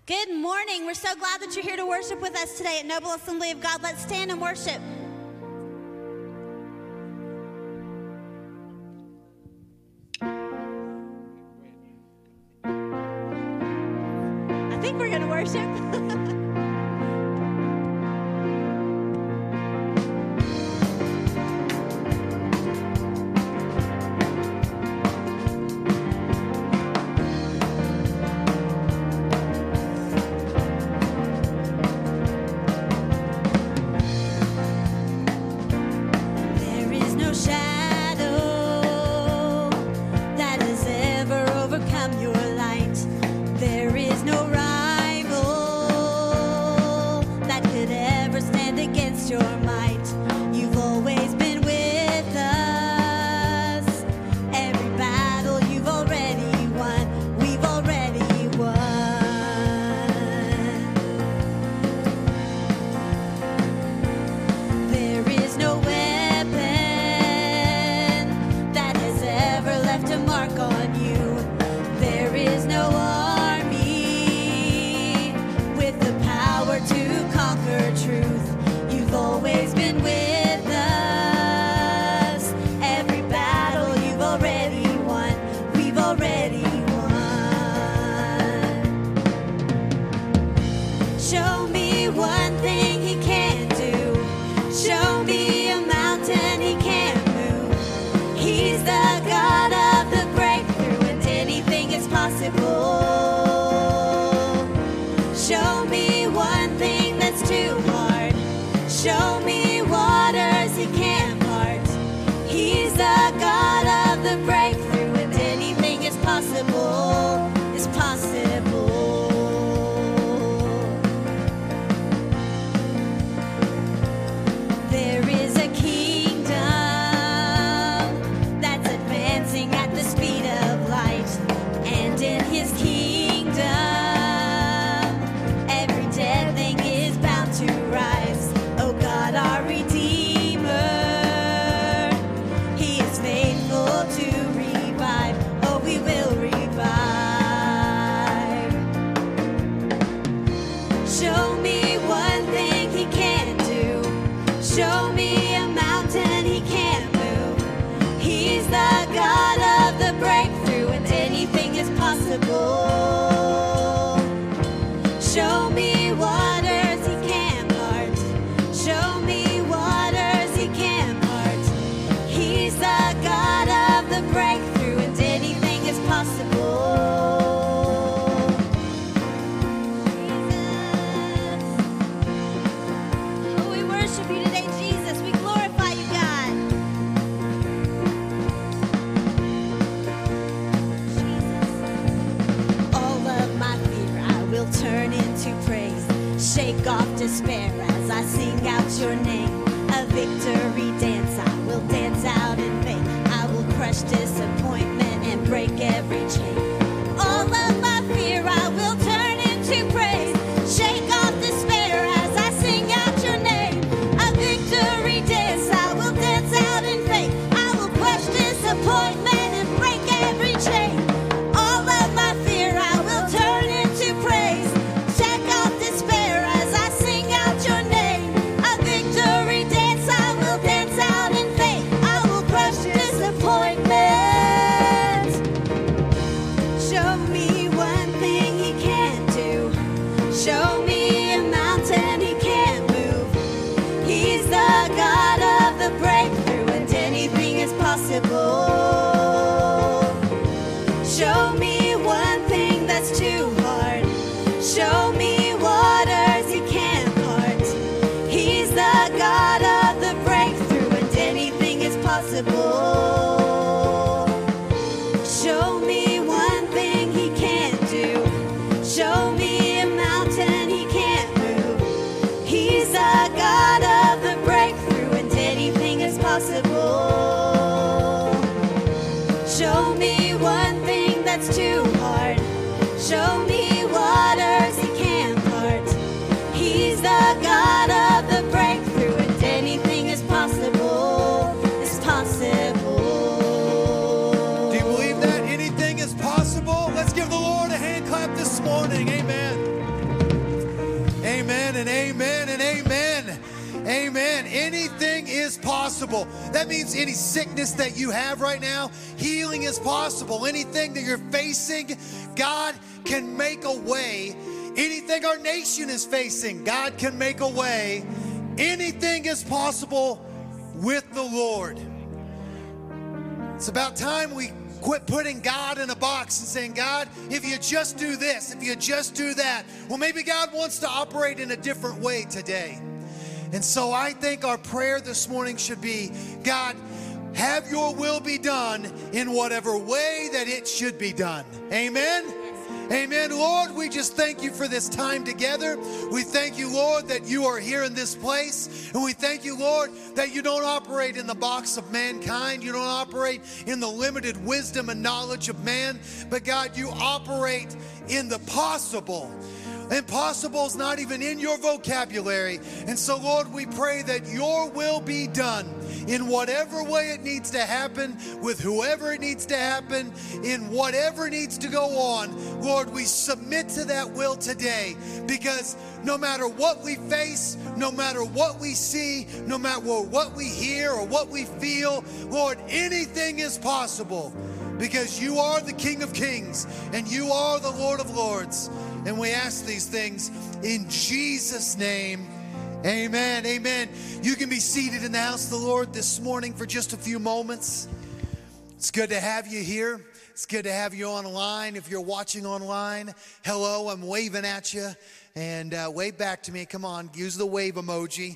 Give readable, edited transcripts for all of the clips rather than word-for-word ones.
Good morning. We're so glad that you're here to worship with us today at Noble Assembly of God. Let's stand and worship. I think we're going to worship. Show me one thing he can't do. Show me a mountain he is possible. That means any sickness that you have right now, healing is possible. Anything that you're facing, God can make a way. Anything our nation is facing, God can make a way. Anything is possible with the Lord. It's about time we quit putting God in a box and saying, God, if you just do this, if you just do that. Well, maybe God wants to operate in a different way today. And so I think our prayer this morning should be, God, have your will be done in whatever way that it should be done. Amen? Amen. Lord, we just thank you for this time together. We thank you, Lord, that you are here in this place. And we thank you, Lord, that you don't operate in the box of mankind. You don't operate in the limited wisdom and knowledge of man. But God, you operate in the possible. Impossible is not even in your vocabulary. And so, Lord, we pray that your will be done in whatever way it needs to happen, with whoever it needs to happen, in whatever needs to go on. Lord, we submit to that will today, because no matter what we face, no matter what we see, no matter what we hear or what we feel, Lord, anything is possible, because you are the King of Kings and you are the Lord of Lords. And we ask these things in Jesus' name. Amen. Amen. You can be seated in the house of the Lord this morning for just a few moments. It's good to have you here. It's good to have you online. If you're watching online, hello, I'm waving at you. And wave back to me. Come on, use the wave emoji.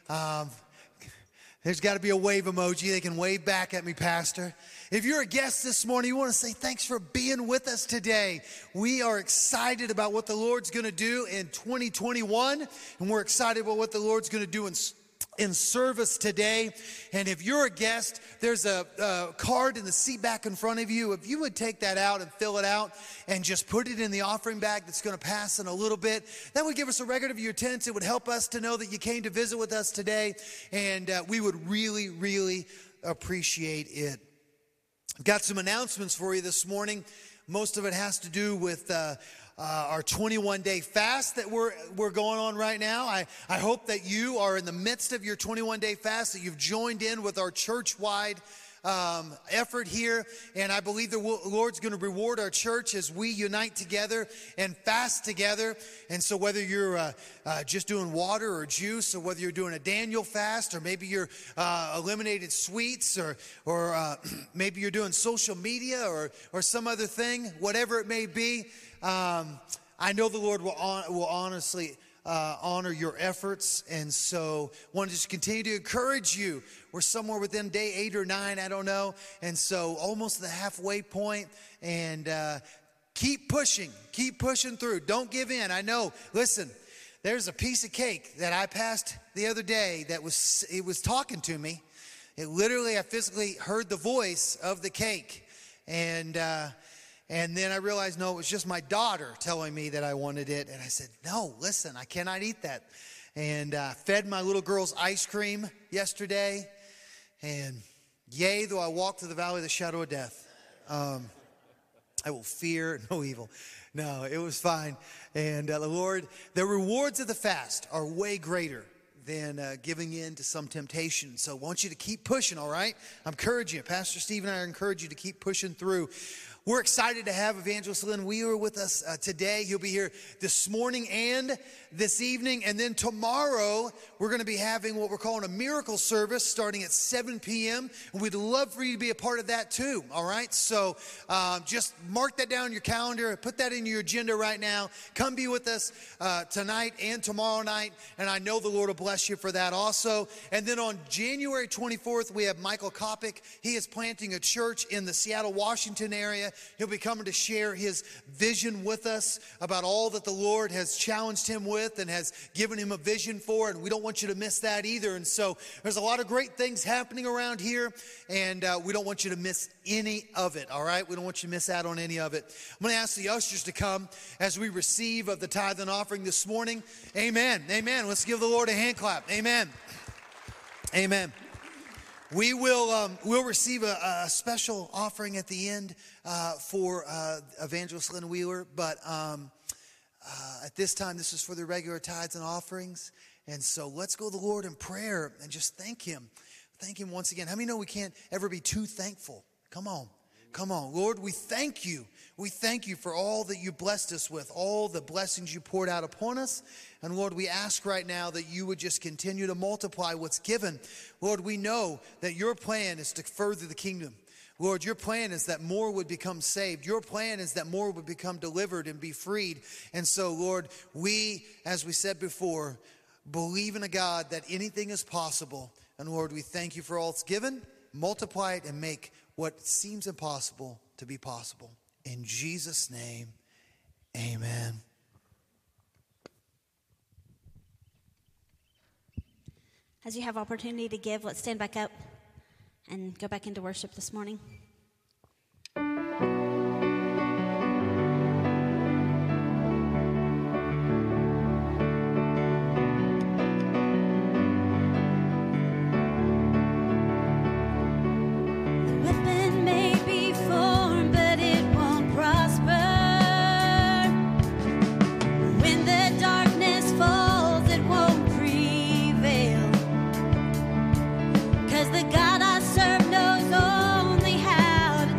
There's got to be a wave emoji. They can wave back at me, Pastor. If you're a guest this morning, you want to say thanks for being with us today. We are excited about what the Lord's going to do in 2021, and we're excited about what the Lord's going to do in service today. And if you're a guest, there's a card in the seat back in front of you. If you would take that out and fill it out and just put it in the offering bag that's going to pass in a little bit, that would give us a record of your attendance. It would help us to know that you came to visit with us today, and we would really, really appreciate it. I've got some announcements for you this morning. Most of it has to do with our 21-day fast that we're going on right now. I hope that you are in the midst of your 21-day fast, that you've joined in with our church-wide effort here. And I believe the Lord's going to reward our church as we unite together and fast together. And so whether you're just doing water or juice, or whether you're doing a Daniel fast, or maybe you're eliminated sweets, or maybe you're doing social media or some other thing, whatever it may be, I know the Lord will honestly honor your efforts. And so I want to just continue to encourage you. We're somewhere within day 8 or 9, I don't know. And so almost the halfway point. And keep pushing through. Don't give in. I know, listen, there's a piece of cake that I passed the other day that was talking to me. It literally, I physically heard the voice of the cake. And then I realized, no, it was just my daughter telling me that I wanted it. And I said, no, listen, I cannot eat that. And fed my little girl's ice cream yesterday. And yea, though I walk through the valley of the shadow of death, I will fear no evil. No, it was fine. And the Lord, the rewards of the fast are way greater than giving in to some temptation. So I want you to keep pushing, all right? I'm encouraging you. Pastor Steve and I encourage you to keep pushing through. We're excited to have Evangelist Lynn Wheeler with us today. He'll be here this morning and this evening. And then tomorrow, we're going to be having what we're calling a miracle service starting at 7 p.m. And we'd love for you to be a part of that too, all right? So just mark that down on your calendar. Put that in your agenda right now. Come be with us tonight and tomorrow night. And I know the Lord will bless you for that also. And then on January 24th, we have Michael Kopic. He is planting a church in the Seattle, Washington area. He'll be coming to share his vision with us about all that the Lord has challenged him with and has given him a vision for, and we don't want you to miss that either. And so there's a lot of great things happening around here, and we don't want you to miss any of it, all right? We don't want you to miss out on any of it. I'm going to ask the ushers to come as we receive of the tithe and offering this morning. Amen. Amen. Let's give the Lord a hand clap. Amen. Amen. We will we'll receive a special offering at the end for Evangelist Lynn Wheeler, but at this time, this is for the regular tithes and offerings. And so let's go to the Lord in prayer and just thank him Thank him once again. How many know we can't ever be too thankful? Come on. Come on. Lord, we thank you. We thank you for all that you blessed us with, all the blessings you poured out upon us. And Lord, we ask right now that you would just continue to multiply what's given. Lord, we know that your plan is to further the kingdom. Lord, your plan is that more would become saved. Your plan is that more would become delivered and be freed. And so, Lord, we, as we said before, believe in a God that anything is possible. And Lord, we thank you for all it's given. Multiply it and make what seems impossible to be possible. In Jesus' name, amen. As you have opportunity to give, let's stand back up and go back into worship this morning. The God I serve knows only how to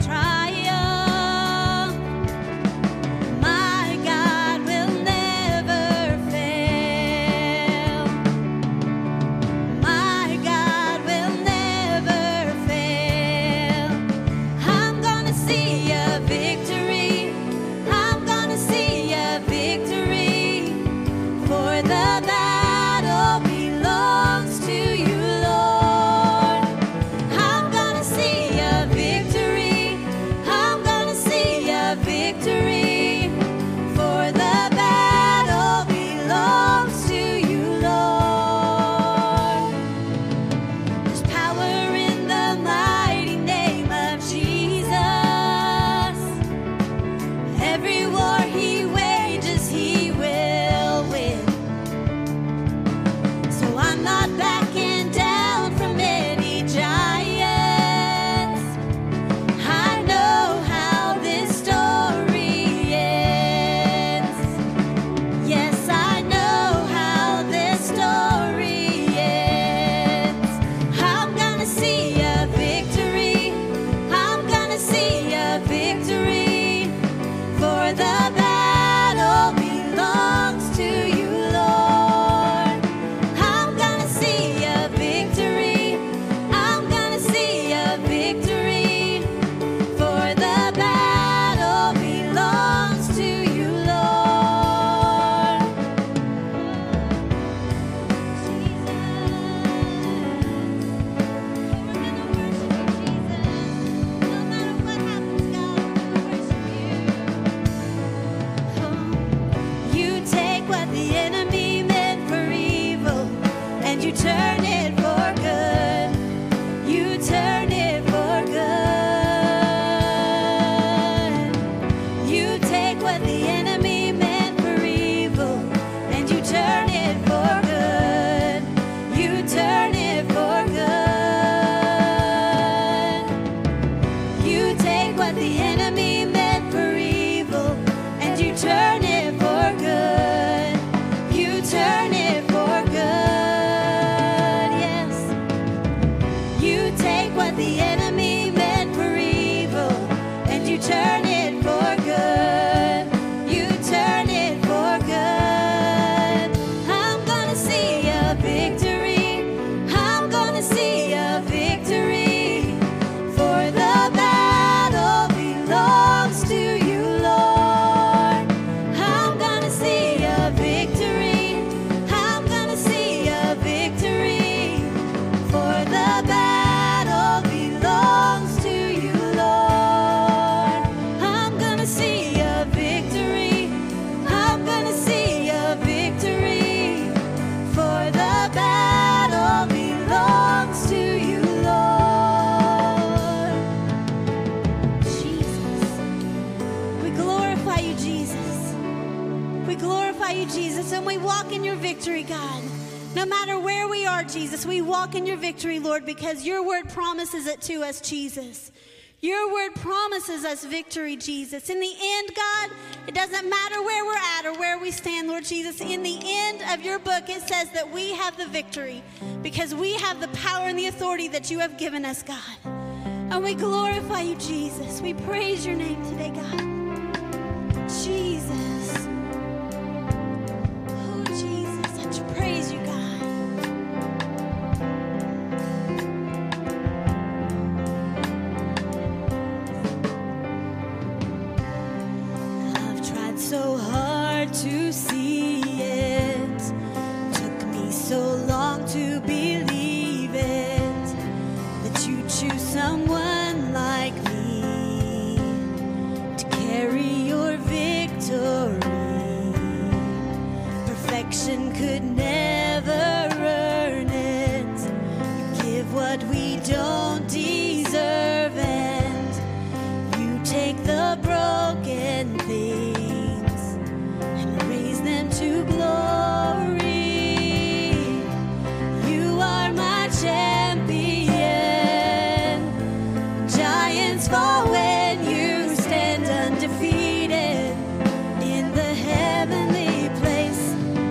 Jesus, and we walk in your victory, God. No matter where we are, Jesus, we walk in your victory, Lord, because your word promises it to us, Jesus. Your word promises us victory, Jesus. In the end, God, it doesn't matter where we're at or where we stand, Lord Jesus. In the end of your book, it says that we have the victory because we have the power and the authority that you have given us, God. And we glorify you, Jesus. We praise your name today, God. Jesus. Oh, Jesus, I just praise you, God. So hard to see it, took me so long to believe it, that you choose someone like me to carry your victory. Perfection could never earn it. You give what we don't deserve, and you take the broken things to glory. You are my champion. Giants fall when you stand undefeated in the heavenly place.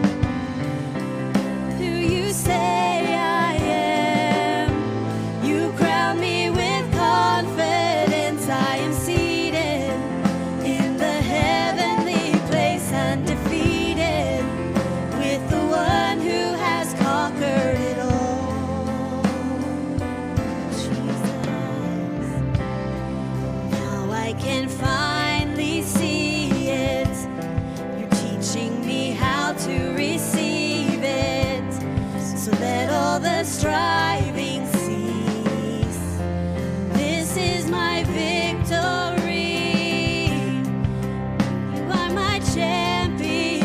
Who you say I am. You crown me with confidence. I am seated in the heavenly place, undefeated. Can finally see it. You're teaching me how to receive it, so that all the striving cease. This is my victory. You are my champion.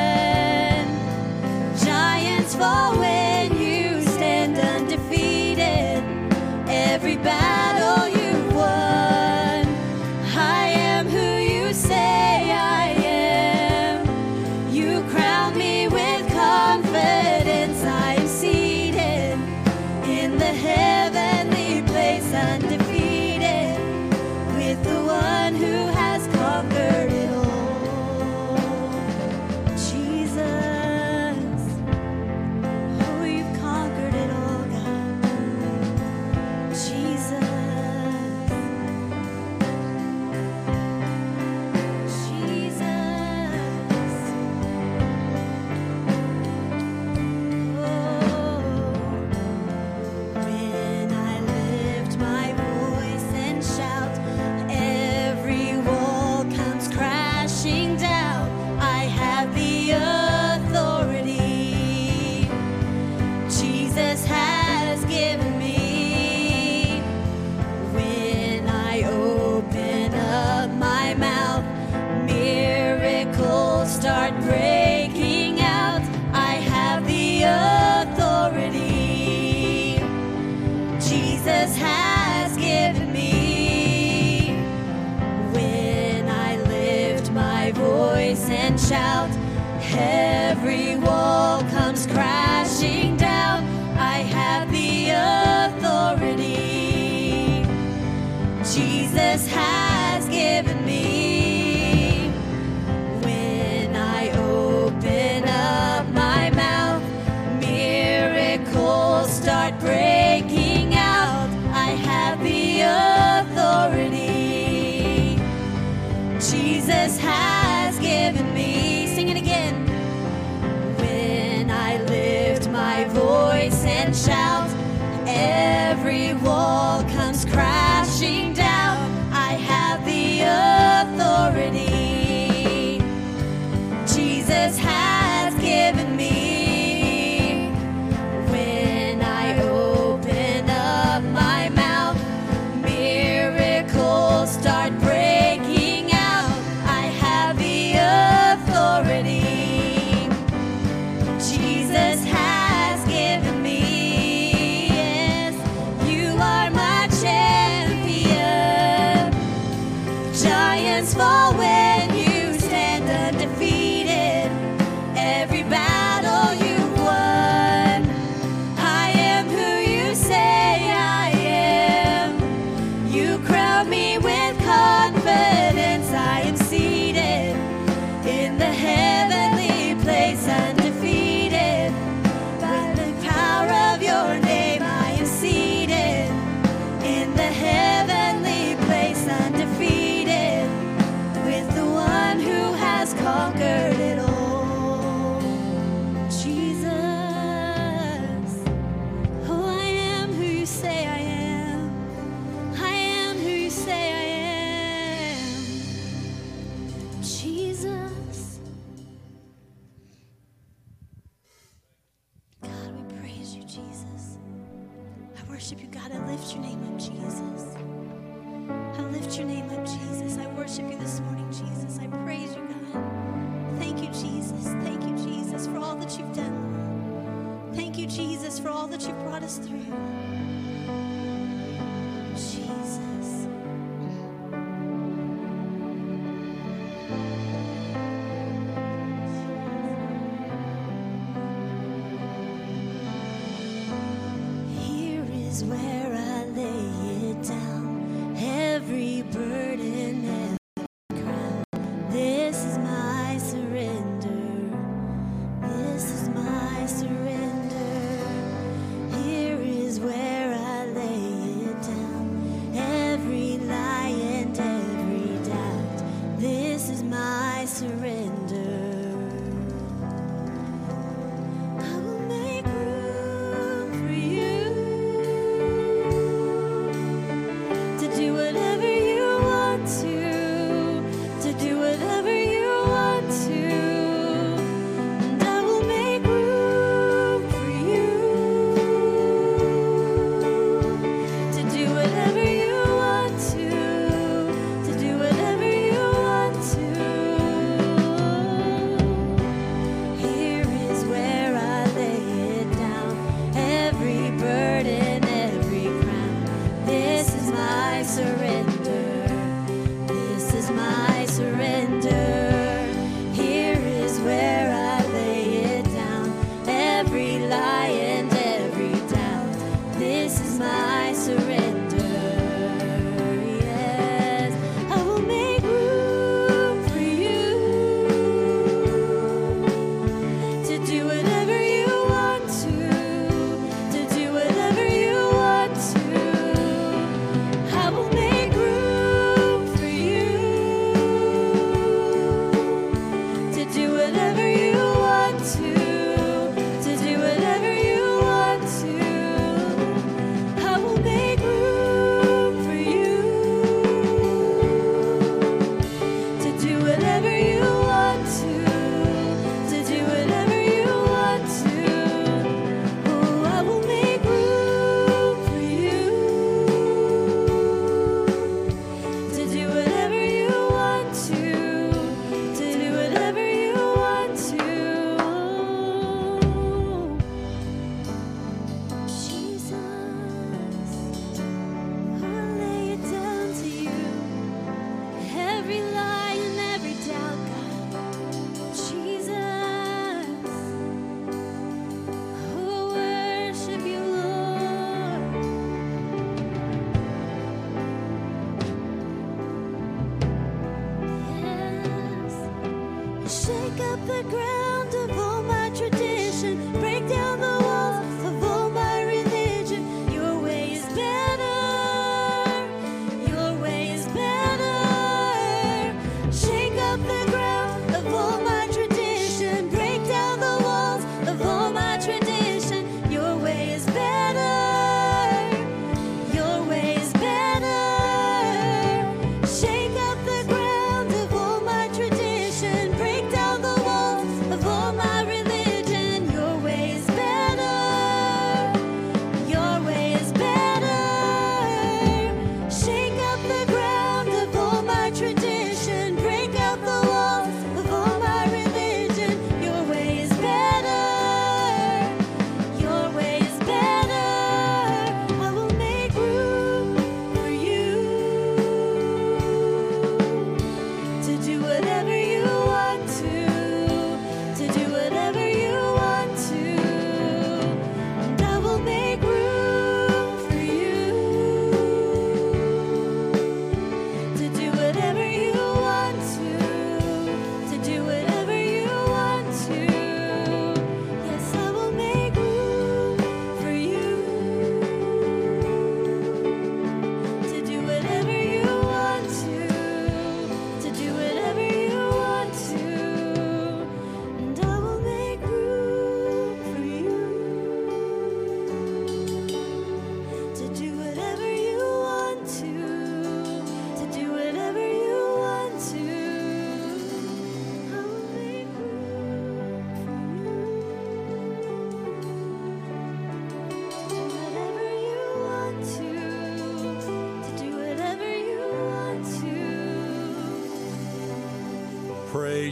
Giants fall when you stand undefeated. Every battle you've won. Undefeated with the one who has conquered it all. Jesus, oh, you've conquered it all, God. Jesus, Jesus. Start breaking out. I have the authority Jesus has given me. When I lift my voice and shout, every wall comes crashing down. I have the authority Jesus has given me. Start breaking out. I have the authority Jesus has given me. Sing it again. When I lift my voice and shout, every wall comes crashing down. I have the authority Jesus has given me. Start breaking out. I have the authority Jesus has given me. Yes, you are my champion. Giants fall when you stand undefeated. Every battle worship you, God. I lift your name up, Jesus. I lift your name up, Jesus. I worship you this morning, Jesus. I praise you, God. Thank you, Jesus. Thank you, Jesus, for all that you've done. Thank you, Jesus, for all that you've brought us through. Jesus. Here is where I lay it down, every burden, every crown. This is my surrender. This is my surrender. Here is where I lay it down.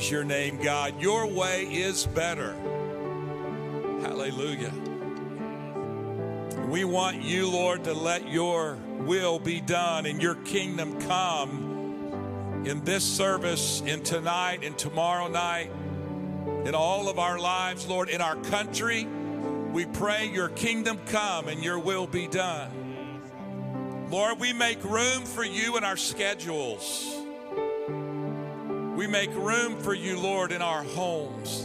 praise your name, God. Your way is better. Hallelujah. We want you, Lord, to let your will be done and your kingdom come in this service, in tonight and tomorrow night, in all of our lives, Lord, in our country. We pray your kingdom come and your will be done. Lord, we make room for you in our schedules. We make room for you, Lord, in our homes.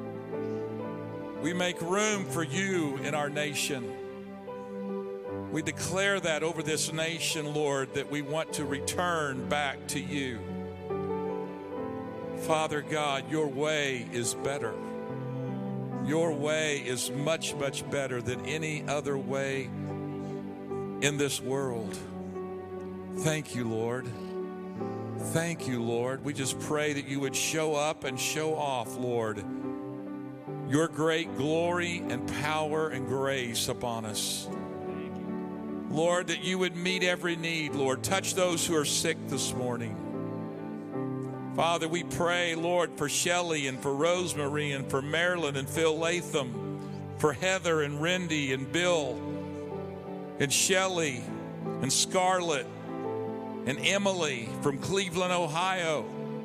We make room for you in our nation. We declare that over this nation, Lord, that we want to return back to you. Father God, your way is better. Your way is much, much better than any other way in this world. Thank you, Lord. Thank you, Lord. We just pray that you would show up and show off, Lord, your great glory and power and grace upon us. Lord, that you would meet every need, Lord. Touch those who are sick this morning. Father, we pray, Lord, for Shelley and for Rosemary and for Marilyn and Phil Latham, for Heather and Rendy and Bill and Shelley and Scarlett and Emily from Cleveland, Ohio.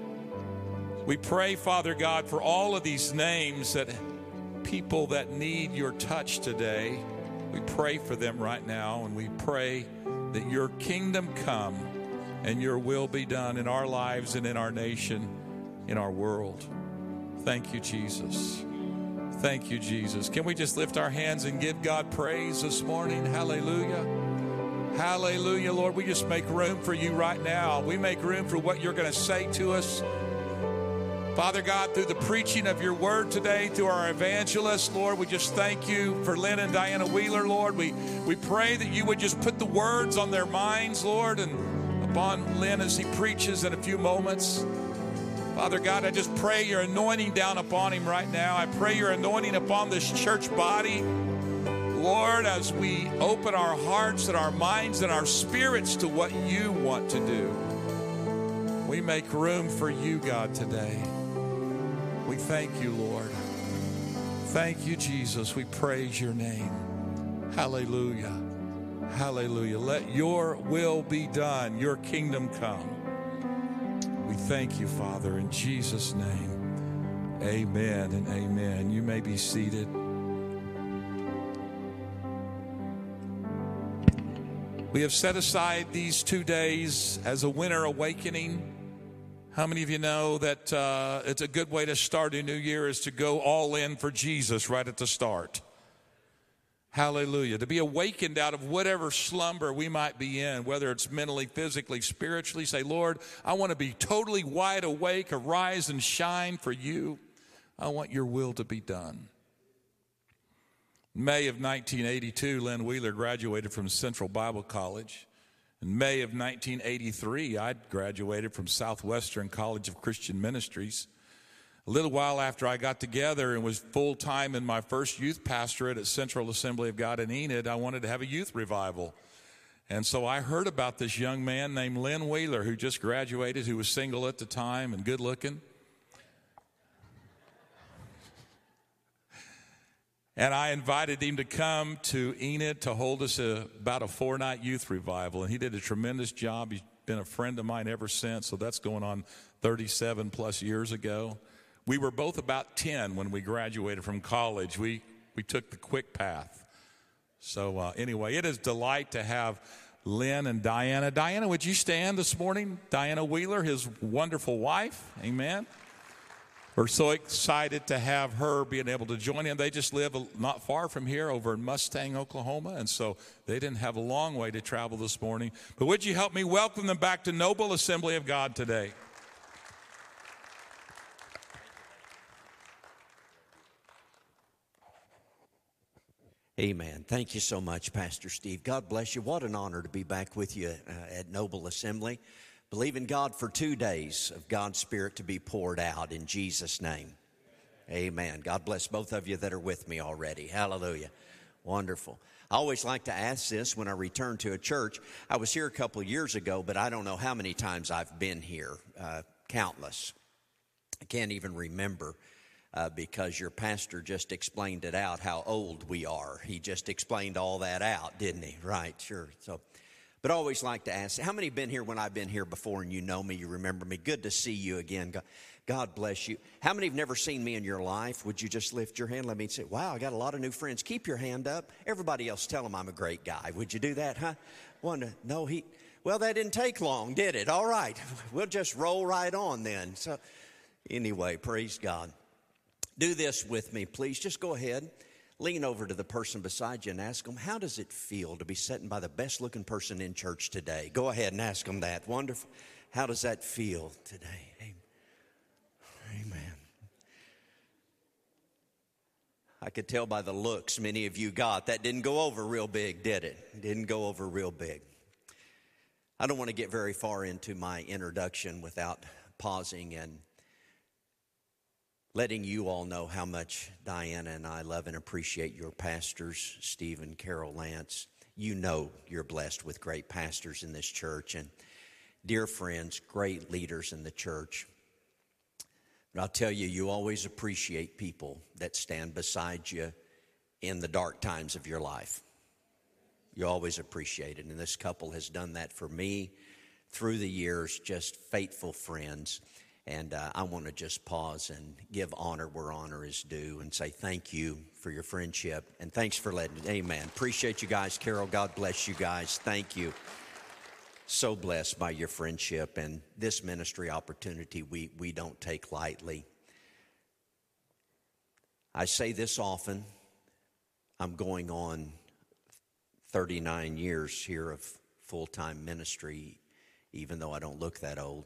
We pray, Father God, for all of these names, that people that need your touch today. We pray for them right now, and we pray that your kingdom come and your will be done in our lives and in our nation, in our world. Thank you, Jesus. Thank you, Jesus. Can we just lift our hands and give God praise this morning? Hallelujah. Hallelujah, Lord. We just make room for you right now. We make room for what you're going to say to us. Father God, through the preaching of your word today, through our evangelists, Lord, we just thank you for Lynn and Diana Wheeler, Lord. We pray that you would just put the words on their minds, Lord, and upon Lynn as he preaches in a few moments. Father God, I just pray your anointing down upon him right now. I pray your anointing upon this church body. Lord, as we open our hearts and our minds and our spirits to what you want to do, we make room for you, God, today. We thank you, Lord. Thank you, Jesus. We praise your name. Hallelujah. Hallelujah. Let your will be done, your kingdom come. We thank you, Father, in Jesus' name. Amen and amen. You may be seated. We have set aside these 2 days as a winter awakening. How many of you know that it's a good way to start a new year is to go all in for Jesus right at the start? Hallelujah. To be awakened out of whatever slumber we might be in, whether it's mentally, physically, spiritually. Say, Lord, I want to be totally wide awake, arise and shine for you. I want your will to be done. In May of 1982, Lynn Wheeler graduated from Central Bible College. In May of 1983, I graduated from Southwestern College of Christian Ministries. A little while after I got together and was full-time in my first youth pastorate at Central Assembly of God in Enid, I wanted to have a youth revival. And so I heard about this young man named Lynn Wheeler who just graduated, who was single at the time and good-looking. And I invited him to come to Enid to hold us about a 4-night youth revival. And he did a tremendous job. He's been a friend of mine ever since, so that's going on 37 plus years ago. We were both about 10 when we graduated from college. We took the quick path. So anyway, it is a delight to have Lynn and Diana. Diana, would you stand this morning? Diana Wheeler, his wonderful wife. Amen. We're so excited to have her being able to join in. They just live not far from here over in Mustang, Oklahoma, and so they didn't have a long way to travel this morning. But would you help me welcome them back to Noble Assembly of God today? Amen. Thank you so much, Pastor Steve. God bless you. What an honor to be back with you at Noble Assembly. Believe in God for 2 days of God's Spirit to be poured out in Jesus' name. Amen. God bless both of you that are with me already. Hallelujah. Wonderful. I always like to ask this when I return to a church. I was here a couple of years ago, but I don't know how many times I've been here. Countless. I can't even remember because your pastor just explained it out, how old we are. He just explained all that out, didn't he? Right, sure. So, but I always like to ask, how many have been here when I've been here before and you know me, you remember me? Good to see you again. God bless you. How many have never seen me in your life? Would you just lift your hand? Let me say, wow, I got a lot of new friends. Keep your hand up. Everybody else tell them I'm a great guy. Would you do that, huh? Well, that didn't take long, did it? All right. We'll just roll right on then. So anyway, praise God. Do this with me, please. Just go ahead. Lean over to the person beside you and ask them, how does it feel to be sitting by the best looking person in church today? Go ahead and ask them that. Wonderful. How does that feel today? Amen. I could tell by the looks many of you got. That didn't go over real big, did it? It didn't go over real big. I don't want to get very far into my introduction without pausing and letting you all know how much Diana and I love and appreciate your pastors, Steve and Carol Lance. You know you're blessed with great pastors in this church and dear friends, great leaders in the church. But I'll tell you, you always appreciate people that stand beside you in the dark times of your life. You always appreciate it. And this couple has done that for me through the years, just faithful friends. And I want to just pause and give honor where honor is due and say thank you for your friendship. And thanks for letting, amen. Appreciate you guys. Carol, God bless you guys. Thank you. So blessed by your friendship and this ministry opportunity we don't take lightly. I say this often. I'm going on 39 years here of full-time ministry, even though I don't look that old.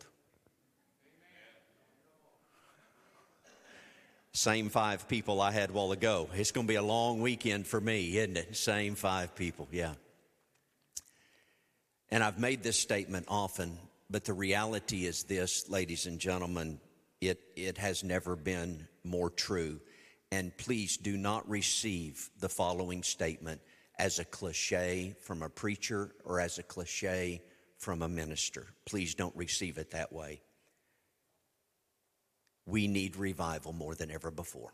Same 5 people I had a while ago. It's going to be a long weekend for me, isn't it? Same 5 people, yeah. And I've made this statement often, but the reality is this, ladies and gentlemen, it has never been more true. And please do not receive the following statement as a cliche from a preacher or as a cliche from a minister. Please don't receive it that way. We need revival more than ever before.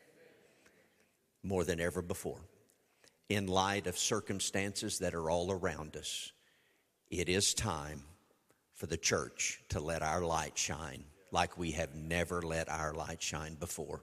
More than ever before. In light of circumstances that are all around us, it is time for the church to let our light shine like we have never let our light shine before.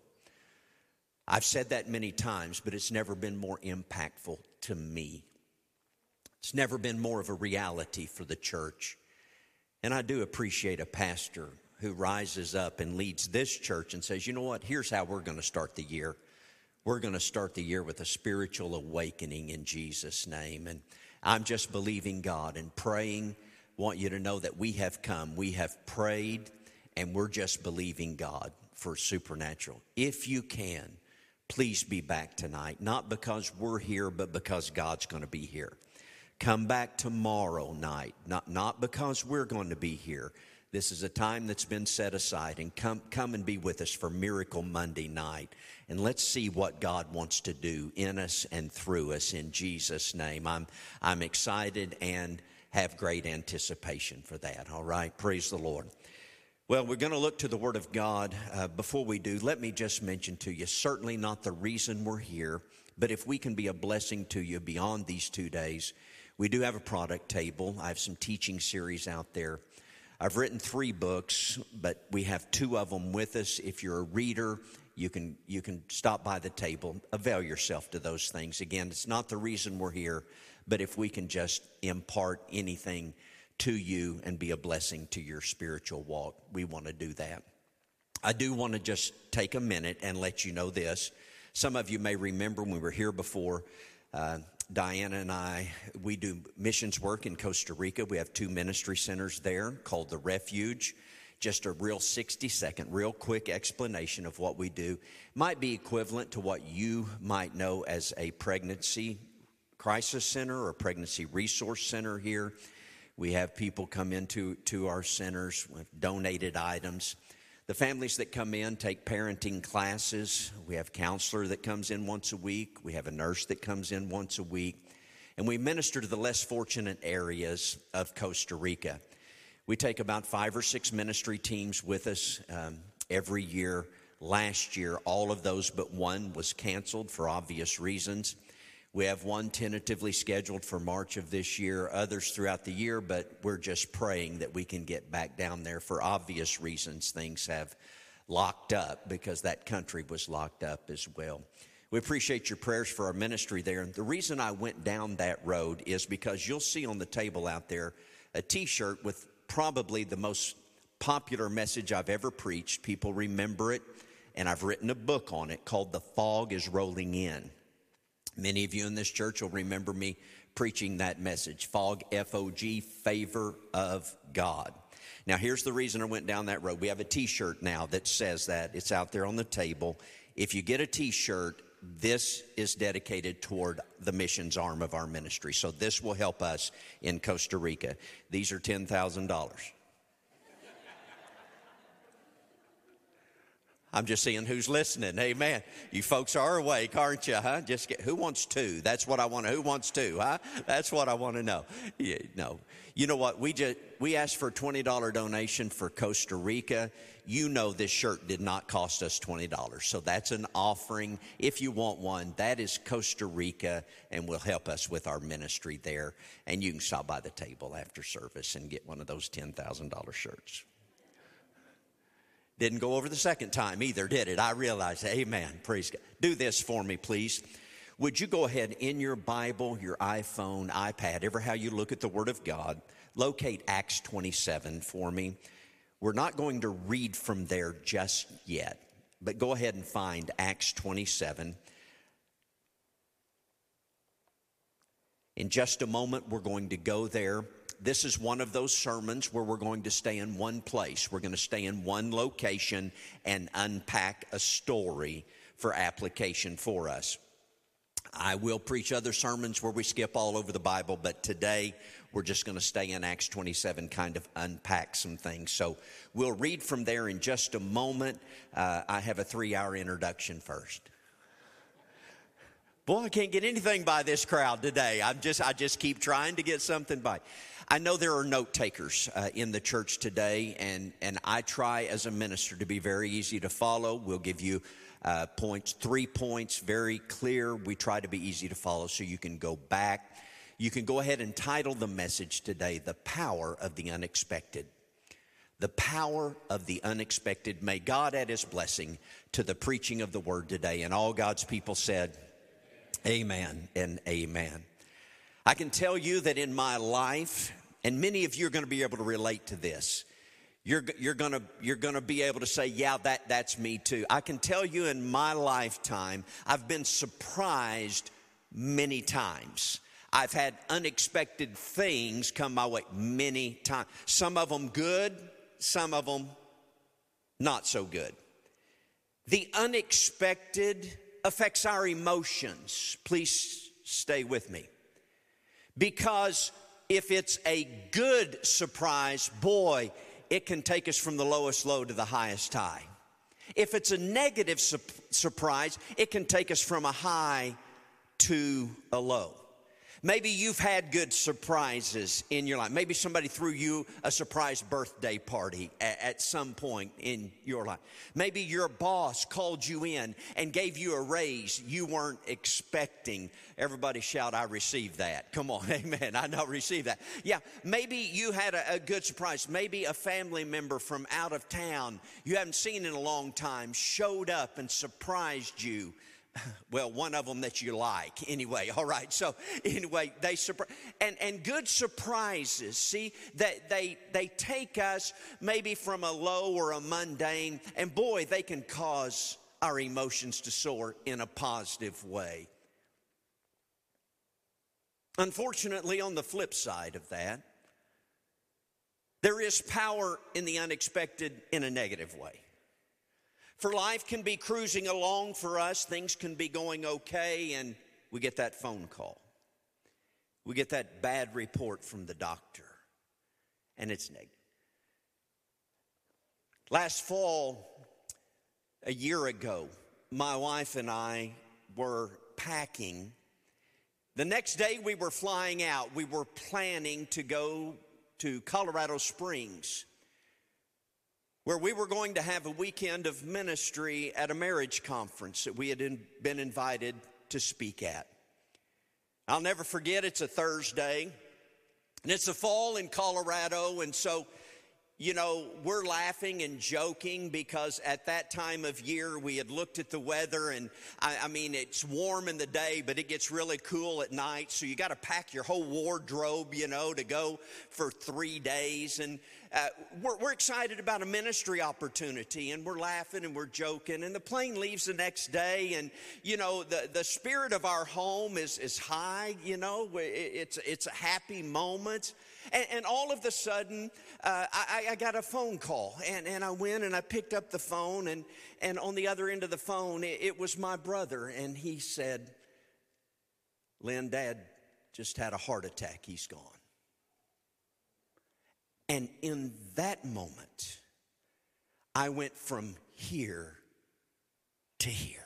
I've said that many times, but it's never been more impactful to me. It's never been more of a reality for the church. And I do appreciate a pastor who rises up and leads this church and says, you know what, here's how we're going to start the year. We're going to start the year with a spiritual awakening in Jesus' name. And I'm just believing God and praying. Want you to know that we have come, we have prayed, and we're just believing God for supernatural. If you can, please be back tonight. Not because we're here, but because God's going to be here. Come back tomorrow night. Not because we're going to be here. This is a time that's been set aside, and come and be with us for Miracle Monday night. And let's see what God wants to do in us and through us in Jesus' name. I'm excited and have great anticipation for that. All right, praise the Lord. Well, we're going to look to the Word of God. Before we do, let me just mention to you, certainly not the reason we're here, but if we can be a blessing to you beyond these 2 days, we do have a product table. I have some teaching series out there. I've written 3 books, but we have 2 of them with us. If you're a reader, you can stop by the table, avail yourself to those things. Again, it's not the reason we're here, but if we can just impart anything to you and be a blessing to your spiritual walk, we want to do that. I do want to just take a minute and let you know this. Some of you may remember when we were here before, Diana and I, we do missions work in Costa Rica. We have 2 ministry centers there called The Refuge. Just a real 60-second, real quick explanation of what we do. Might be equivalent to what you might know as a pregnancy crisis center or pregnancy resource center here. We have people come into our centers with donated items. The families that come in take parenting classes. We have a counselor that comes in once a week. We have a nurse that comes in once a week. And we minister to the less fortunate areas of Costa Rica. We take about 5 or 6 ministry teams with us every year. Last year, all of those but one was canceled for obvious reasons. We have one tentatively scheduled for March of this year, others throughout the year, but we're just praying that we can get back down there. For obvious reasons, things have locked up because that country was locked up as well. We appreciate your prayers for our ministry there. And the reason I went down that road is because you'll see on the table out there a T-shirt with probably the most popular message I've ever preached. People remember it, and I've written a book on it called The Fog is Rolling In. Many of you in this church will remember me preaching that message, Fog, F-O-G, favor of God. Now, here's the reason I went down that road. We have a T-shirt now that says that. It's out there on the table. If you get a T-shirt, this is dedicated toward the missions arm of our ministry. So this will help us in Costa Rica. These are $10,000. I'm just seeing who's listening. Amen. You folks are awake, aren't you? Huh? Who wants two? That's what I want to. Who wants two? Huh? That's what I want to know. Yeah, no. You know what? We asked for a $20 donation for Costa Rica. You know this shirt did not cost us $20. So that's an offering. If you want one, that is Costa Rica and will help us with our ministry there. And you can stop by the table after service and get one of those $10,000 shirts. Didn't go over the second time either, did it? I realize. Amen. Praise God. Do this for me, please. Would you go ahead in your Bible, your iPhone, iPad, ever how you look at the Word of God, locate Acts 27 for me. We're not going to read from there just yet, but go ahead and find Acts 27. In just a moment, we're going to go there. This is one of those sermons where we're going to stay in one place. We're going to stay in one location and unpack a story for application for us. I will preach other sermons where we skip all over the Bible, but today we're just going to stay in Acts 27, kind of unpack some things. So we'll read from there in just a moment. I have a 3-hour introduction first. Boy, I can't get anything by this crowd today. I just keep trying to get something by. I know there are note takers in the church today, and I try as a minister to be very easy to follow. We'll give you points, 3 points, very clear. We try to be easy to follow so you can go back. You can go ahead and title the message today, The Power of the Unexpected. The power of the unexpected. May God add his blessing to the preaching of the word today. And all God's people said, amen and amen. I can tell you that in my life, and many of you are going to be able to relate to this. You're going to be able to say, yeah, that's me too. I can tell you in my lifetime, I've been surprised many times. I've had unexpected things come my way many times. Some of them good, some of them not so good. The unexpected affects our emotions. Please stay with me. Because if it's a good surprise, boy, it can take us from the lowest low to the highest high. If it's a negative surprise, it can take us from a high to a low. Maybe you've had good surprises in your life. Maybe somebody threw you a surprise birthday party at some point in your life. Maybe your boss called you in and gave you a raise you weren't expecting. Everybody shout, I received that. Come on, amen. I know, receive that. Yeah, maybe you had a good surprise. Maybe a family member from out of town you haven't seen in a long time showed up and surprised you. Well, one of them that you like. Anyway, all right. So anyway, they surprise and good surprises. See, that they take us maybe from a low or a mundane, and boy, they can cause our emotions to soar in a positive way. Unfortunately, on the flip side of that, there is power in the unexpected in a negative way. For life can be cruising along for us. Things can be going okay, and we get that phone call. We get that bad report from the doctor, and it's negative. Last fall, a year ago, my wife and I were packing. The next day we were flying out. We were planning to go to Colorado Springs, where we were going to have a weekend of ministry at a marriage conference that we had been invited to speak at. I'll never forget, it's a Thursday, and it's the fall in Colorado, and so, you know, we're laughing and joking because at that time of year we had looked at the weather, and I mean, it's warm in the day, but it gets really cool at night. So you got to pack your whole wardrobe, you know, to go for 3 days. And we're excited about a ministry opportunity, and we're laughing and we're joking. And the plane leaves the next day, and, you know, the spirit of our home is high, you know, it's a happy moment. And all of a sudden, I got a phone call, and I went and I picked up the phone, and on the other end of the phone, it was my brother, and he said, "Lynn, Dad just had a heart attack, he's gone." And in that moment, I went from here to here.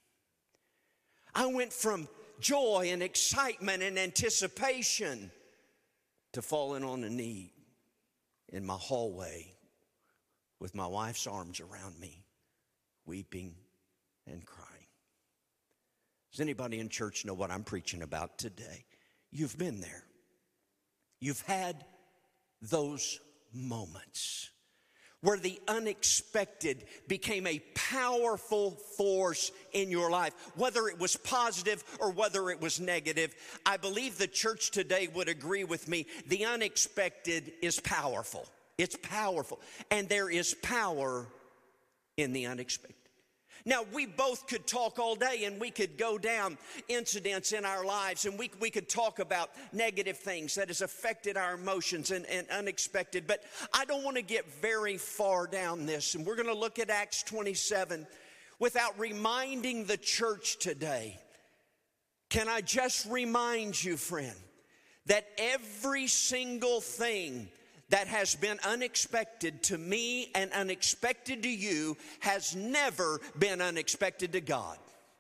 I went from joy and excitement and anticipation to falling on a knee in my hallway with my wife's arms around me, weeping and crying. Does anybody in church know what I'm preaching about today? You've been there. You've had those moments where the unexpected became a powerful force in your life, whether it was positive or whether it was negative. I believe the church today would agree with me. The unexpected is powerful. It's powerful. And there is power in the unexpected. Now, we both could talk all day, and we could go down incidents in our lives, and we could talk about negative things that has affected our emotions and unexpected. But I don't want to get very far down this, and we're going to look at Acts 27 without reminding the church today. Can I just remind you, friend, that every single thing that has been unexpected to me and unexpected to you has never been unexpected to God.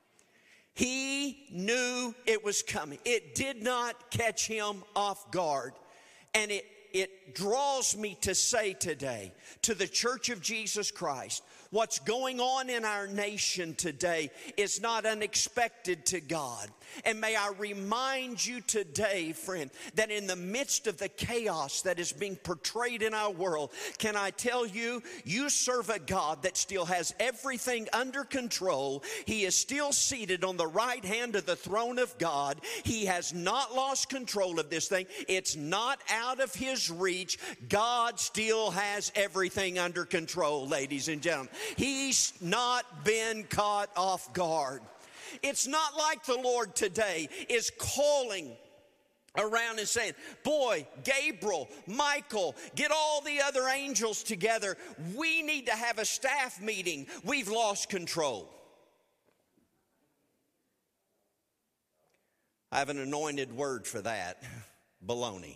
He knew it was coming. It did not catch him off guard. And it draws me to say today to the Church of Jesus Christ, what's going on in our nation today is not unexpected to God. And may I remind you today, friend, that in the midst of the chaos that is being portrayed in our world, can I tell you, you serve a God that still has everything under control. He is still seated on the right hand of the throne of God. He has not lost control of this thing. It's not out of his reach. God still has everything under control, ladies and gentlemen. He's not been caught off guard. It's not like the Lord today is calling around and saying, boy, Gabriel, Michael, get all the other angels together. We need to have a staff meeting. We've lost control. I have an anointed word for that. Baloney.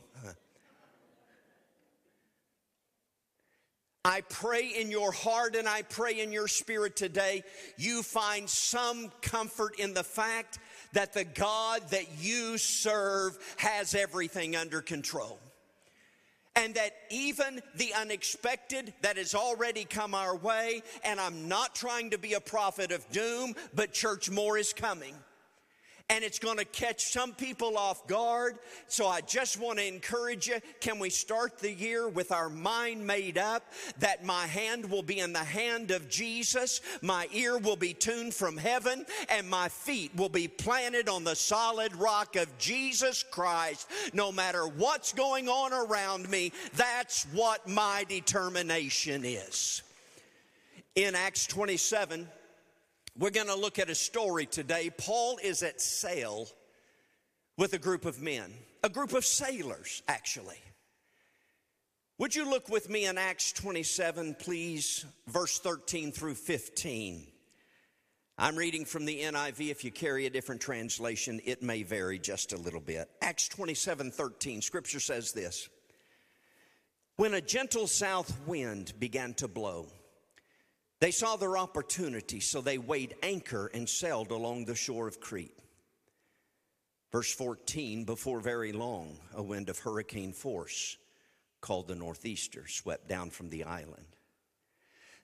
I pray in your heart and I pray in your spirit today, you find some comfort in the fact that the God that you serve has everything under control. And that even the unexpected that has already come our way, and I'm not trying to be a prophet of doom, but church, more is coming. And it's going to catch some people off guard. So I just want to encourage you, can we start the year with our mind made up that my hand will be in the hand of Jesus, my ear will be tuned from heaven, and my feet will be planted on the solid rock of Jesus Christ. No matter what's going on around me, that's what my determination is. In Acts 27, we're going to look at a story today. Paul is at sail with a group of men, a group of sailors, actually. Would you look with me in Acts 27, please, verse 13 through 15. I'm reading from the NIV. If you carry a different translation, it may vary just a little bit. Acts 27:13, Scripture says this. When a gentle south wind began to blow, they saw their opportunity, so they weighed anchor and sailed along the shore of Crete. Verse 14, before very long, a wind of hurricane force called the northeaster swept down from the island.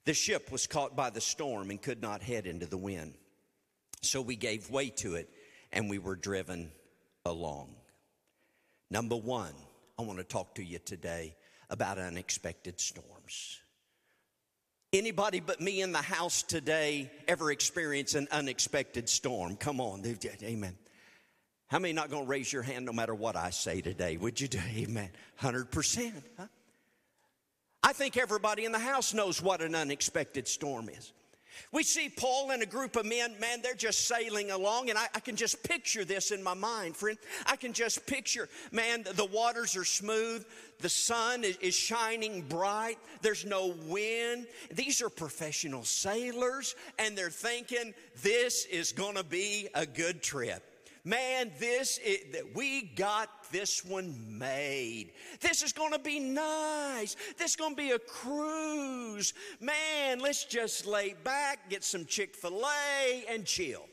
The ship was caught by the storm and could not head into the wind. So we gave way to it and we were driven along. Number one, I want to talk to you today about unexpected storms. Anybody but me in the house today ever experience an unexpected storm? Come on, amen. How many not going to raise your hand no matter what I say today? Would you do? Amen. 100%. Huh? I think everybody in the house knows what an unexpected storm is. We see Paul and a group of men, man, they're just sailing along, and I can just picture this in my mind, friend. I can just picture, man, the waters are smooth, the sun is shining bright, there's no wind. These are professional sailors, and they're thinking, this is going to be a good trip. Man, we got this one made. This is going to be nice. This is going to be a cruise. Man, let's just lay back, get some Chick-fil-A, and chill.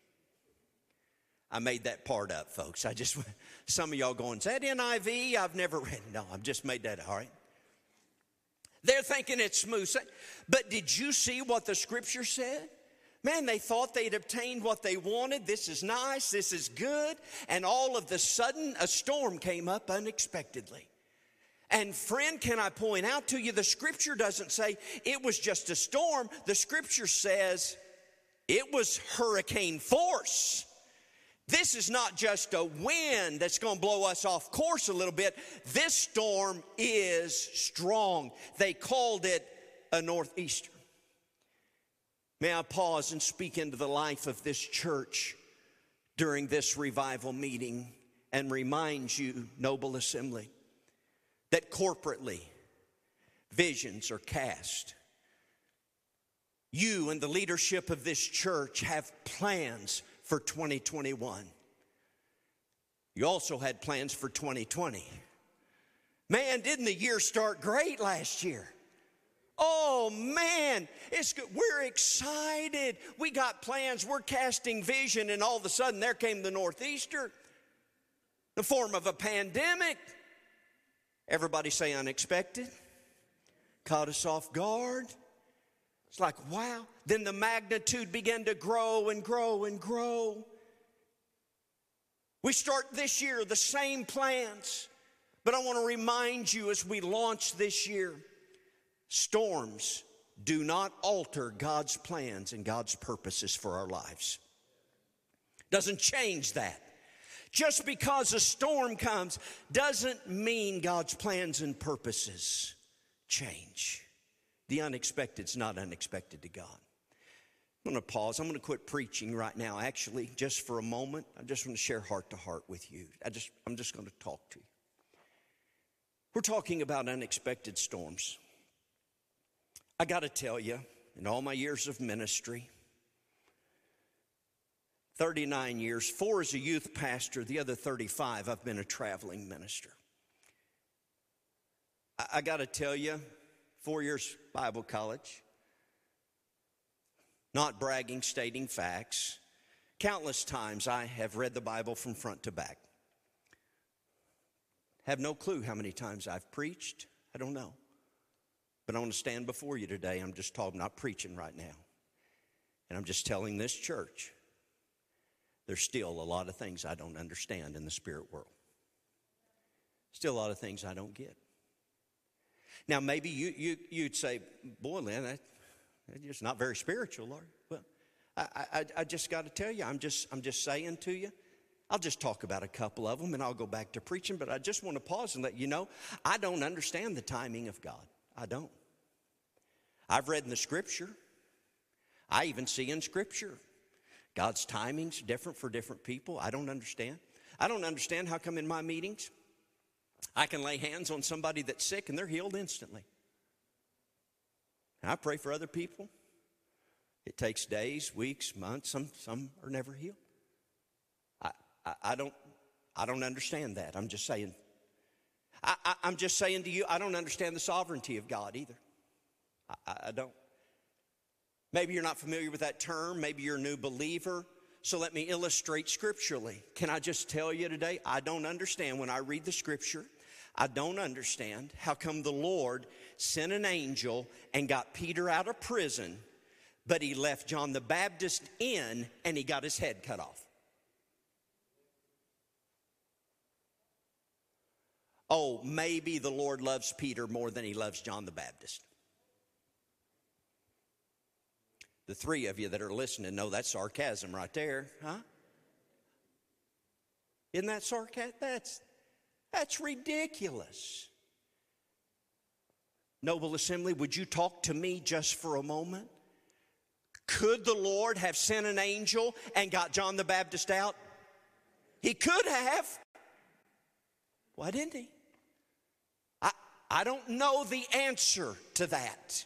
I made that part up, folks. Some of y'all going, is that NIV? I've never read it. No, I've just made that, all right? They're thinking it's smooth. But did you see what the scripture said? Man, they thought they'd obtained what they wanted. This is nice. This is good. And all of a sudden, a storm came up unexpectedly. And friend, can I point out to you, the scripture doesn't say it was just a storm. The scripture says it was hurricane force. This is not just a wind that's going to blow us off course a little bit. This storm is strong. They called it a northeaster. May I pause and speak into the life of this church during this revival meeting and remind you, Noble Assembly, that corporately visions are cast. You and the leadership of this church have plans for 2021. You also had plans for 2020. Man, didn't the year start great last year? Oh man, it's good. We're excited. We got plans. We're casting vision, and all of a sudden there came the northeaster, in the form of a pandemic. Everybody say unexpected. Caught us off guard. It's like, wow. Then the magnitude began to grow and grow and grow. We start this year the same plans, but I want to remind you as we launch this year, storms do not alter God's plans and God's purposes for our lives. Doesn't change that. Just because a storm comes doesn't mean God's plans and purposes change. The unexpected is not unexpected to God. I'm going to pause. I'm going to quit preaching right now. Actually, just for a moment, I just want to share heart to heart with you. I'm just going to talk to you. We're talking about unexpected storms. I got to tell you, in all my years of ministry, 39 years, 4 as a youth pastor, the other 35, I've been a traveling minister. I got to tell you, 4 years Bible college, not bragging, stating facts. Countless times I have read the Bible from front to back. Have no clue how many times I've preached. I don't know. But I want to stand before you today. I'm just talking, not preaching right now. And I'm just telling this church, there's still a lot of things I don't understand in the spirit world. Still a lot of things I don't get. Now, maybe you'd say, boy, Lynn, that's just not very spiritual, Lord. Well, I just got to tell you, I'm just saying to you, I'll just talk about a couple of them and I'll go back to preaching. But I just want to pause and let you know, I don't understand the timing of God. I don't. I've read in the scripture. I even see in scripture God's timing's different for different people. I don't understand. I don't understand how come in my meetings I can lay hands on somebody that's sick and they're healed instantly. And I pray for other people. It takes days, weeks, months. Some are never healed. I don't understand that. I'm just saying. I'm just saying to you, I don't understand the sovereignty of God either. I don't. Maybe you're not familiar with that term. Maybe you're a new believer. So let me illustrate scripturally. Can I just tell you today, I don't understand when I read the scripture. I don't understand how come the Lord sent an angel and got Peter out of prison, but he left John the Baptist in and he got his head cut off. Oh, maybe the Lord loves Peter more than he loves John the Baptist. The three of you that are listening know that's sarcasm right there, huh? Isn't that sarcasm? That's ridiculous. Noble Assembly, would you talk to me just for a moment? Could the Lord have sent an angel and got John the Baptist out? He could have. Why didn't he? I don't know the answer to that.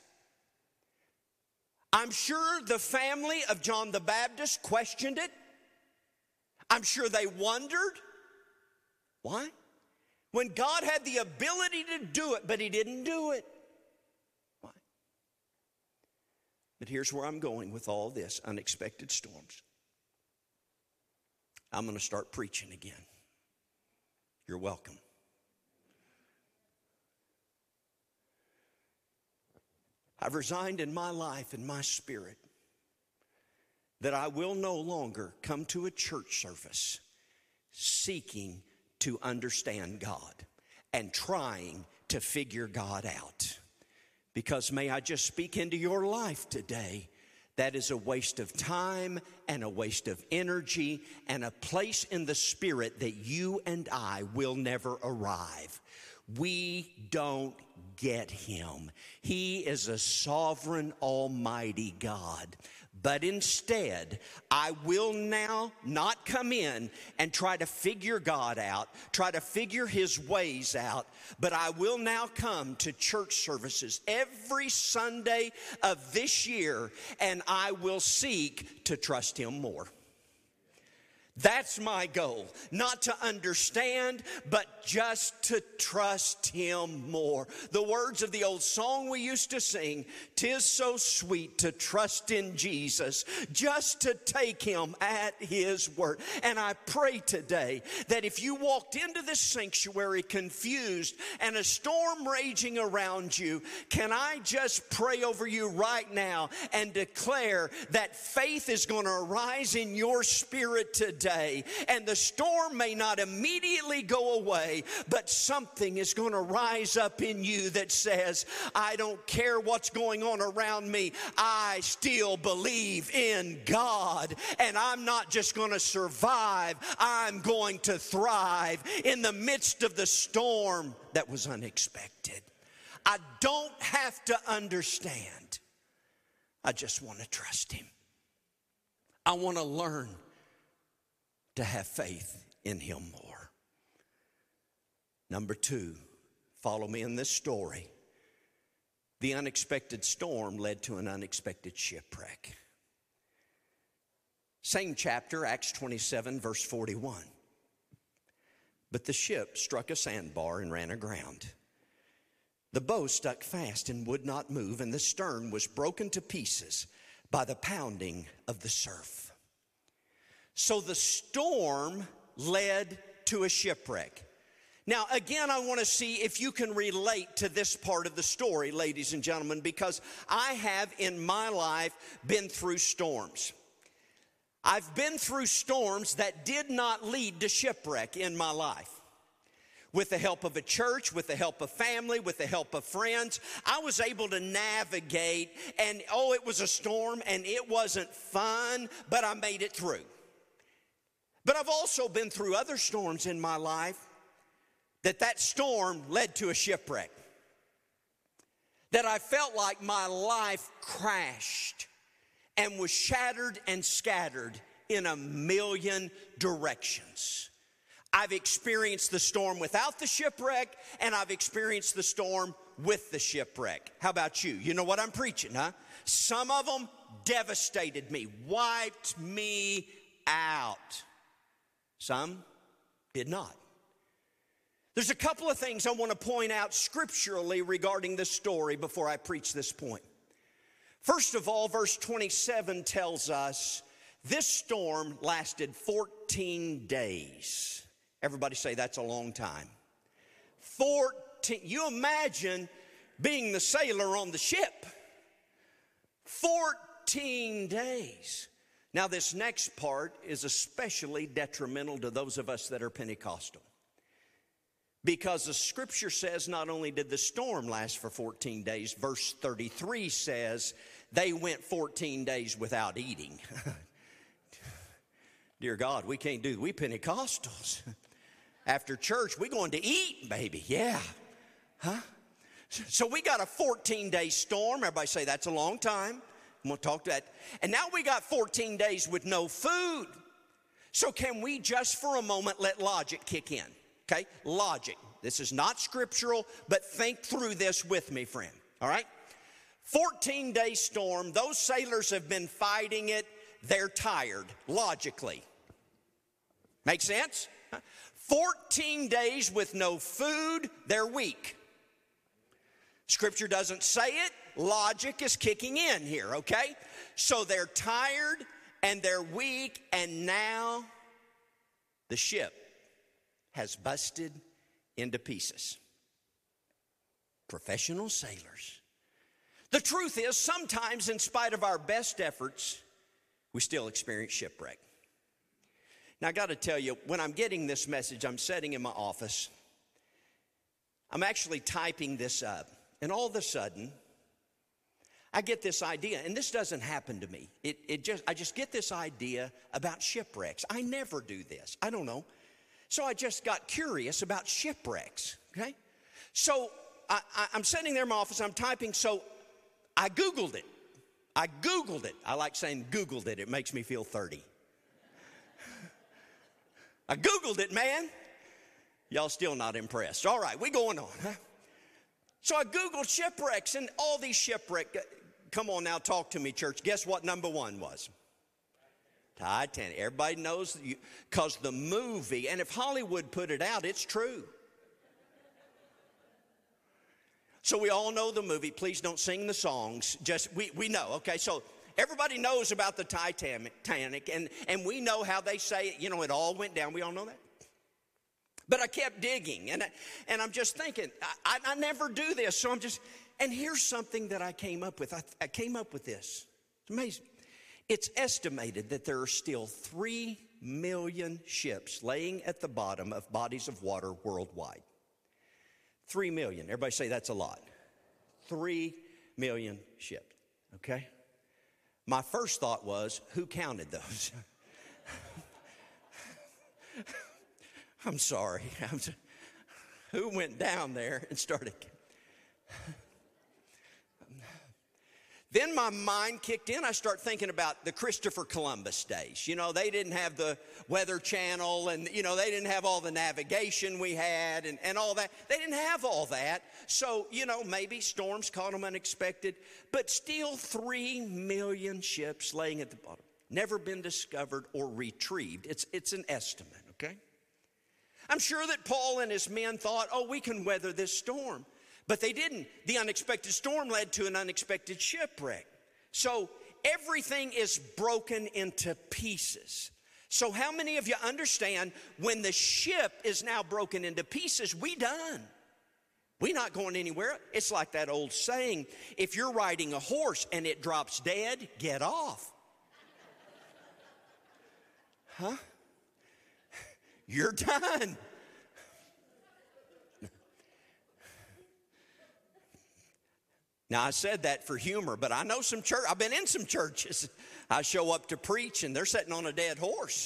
I'm sure the family of John the Baptist questioned it. I'm sure they wondered. Why? When God had the ability to do it, but he didn't do it. Why? But here's where I'm going with all this, unexpected storms. I'm going to start preaching again. You're welcome. I've resigned in my life and my spirit that I will no longer come to a church service seeking to understand God and trying to figure God out. Because may I just speak into your life today, that is a waste of time and a waste of energy and a place in the spirit that you and I will never arrive. We don't get him. He is a sovereign, almighty God. But instead, I will now not come in and try to figure God out, try to figure his ways out, but I will now come to church services every Sunday of this year, and I will seek to trust him more. That's my goal, not to understand, but just to trust him more. The words of the old song we used to sing, "'Tis so sweet to trust in Jesus, just to take him at his word." And I pray today that if you walked into this sanctuary confused and a storm raging around you, can I just pray over you right now and declare that faith is going to arise in your spirit today. And the storm may not immediately go away, but something is going to rise up in you that says, I don't care what's going on around me. I still believe in God. And I'm not just going to survive. I'm going to thrive in the midst of the storm that was unexpected. I don't have to understand. I just want to trust him. I want to learn to have faith in him more. Number two, follow me in this story. The unexpected storm led to an unexpected shipwreck. Same chapter, Acts 27, verse 41. But the ship struck a sandbar and ran aground. The bow stuck fast and would not move, and the stern was broken to pieces by the pounding of the surf. So the storm led to a shipwreck. Now, again, I want to see if you can relate to this part of the story, ladies and gentlemen, because I have in my life been through storms. I've been through storms that did not lead to shipwreck in my life. With the help of a church, with the help of family, with the help of friends, I was able to navigate, and it was a storm and it wasn't fun, but I made it through. But I've also been through other storms in my life that storm led to a shipwreck. That I felt like my life crashed and was shattered and scattered in a million directions. I've experienced the storm without the shipwreck, and I've experienced the storm with the shipwreck. How about you? You know what I'm preaching, huh? Some of them devastated me, wiped me out. Some did not. There's a couple of things I want to point out scripturally regarding this story before I preach this point. First of all, verse 27 tells us this storm lasted 14 days. Everybody say that's a long time. 14, you imagine being the sailor on the ship. 14 days. Now, this next part is especially detrimental to those of us that are Pentecostal. Because the scripture says not only did the storm last for 14 days, verse 33 says they went 14 days without eating. Dear God, we can't do that. We Pentecostals. After church, we going to eat, baby. Yeah. Huh? So we got a 14-day storm. Everybody say that's a long time. I'm going to talk to that. And now we got 14 days with no food. So can we just for a moment let logic kick in? Okay, logic. This is not scriptural, but think through this with me, friend. All right? 14-day storm. Those sailors have been fighting it. They're tired, logically. Make sense? 14 days with no food. They're weak. Scripture doesn't say it. Logic is kicking in here, okay? So they're tired and they're weak, and now the ship has busted into pieces. Professional sailors. The truth is, sometimes in spite of our best efforts, we still experience shipwreck. Now, I got to tell you, when I'm getting this message, I'm sitting in my office. I'm actually typing this up, and all of a sudden, I get this idea, and this doesn't happen to me. I just get this idea about shipwrecks. I never do this. I don't know. So I just got curious about shipwrecks, okay? So I'm sitting there in my office, I'm typing, so I Googled it. I like saying Googled it. It makes me feel 30. I Googled it, man. Y'all still not impressed. All right, we going on, huh? So I Googled shipwrecks, and all these shipwrecks. Come on now, talk to me, church. Guess what number one was? Titanic. Everybody knows, because the movie, and if Hollywood put it out, it's true. So we all know the movie. Please don't sing the songs. Just, we know, okay? So everybody knows about the Titanic, and we know how they say it. You know, it all went down. We all know that. But I kept digging, and I'm just thinking, I never do this. So I'm just, and here's something that I came up with. I came up with this. It's amazing. It's estimated that there are still 3 million ships laying at the bottom of bodies of water worldwide. 3 million. Everybody say that's a lot. 3 million ships, okay? My first thought was, who counted those? I'm sorry. Who went down there and started? Then my mind kicked in. I start thinking about the Christopher Columbus days. You know, they didn't have the Weather Channel, and, you know, they didn't have all the navigation we had and all that. They didn't have all that. So, you know, maybe storms caught them unexpected. But still 3 million ships laying at the bottom. Never been discovered or retrieved. It's an estimate, okay? I'm sure that Paul and his men thought, oh, we can weather this storm. But they didn't. The unexpected storm led to an unexpected shipwreck. So everything is broken into pieces. So how many of you understand when the ship is now broken into pieces, we done? We're not going anywhere. It's like that old saying, if you're riding a horse and it drops dead, get off. Huh? You're done. Now, I said that for humor, but I know some church. I've been in some churches. I show up to preach, and they're sitting on a dead horse.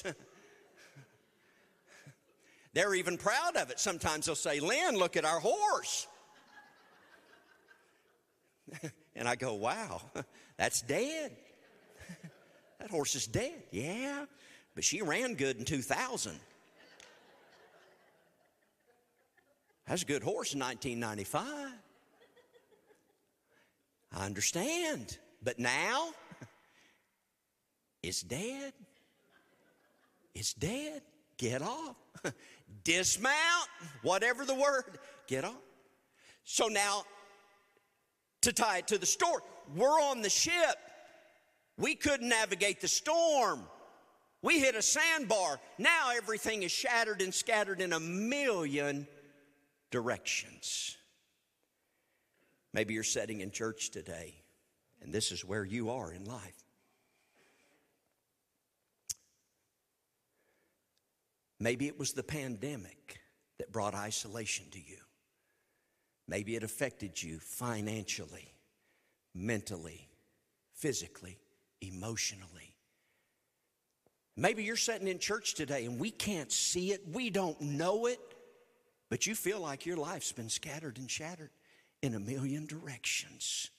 They're even proud of it. Sometimes they'll say, Lynn, look at our horse. And I go, wow, that's dead. That horse is dead. Yeah, but she ran good in 2000. That's a good horse in 1995. I understand, but now it's dead. It's dead. Get off. Dismount, whatever the word, get off. So now, to tie it to the story, we're on the ship. We couldn't navigate the storm. We hit a sandbar. Now everything is shattered and scattered in a million directions. Maybe you're sitting in church today, and this is where you are in life. Maybe it was the pandemic that brought isolation to you. Maybe it affected you financially, mentally, physically, emotionally. Maybe you're sitting in church today and we can't see it, we don't know it, but you feel like your life's been scattered and shattered in a million directions.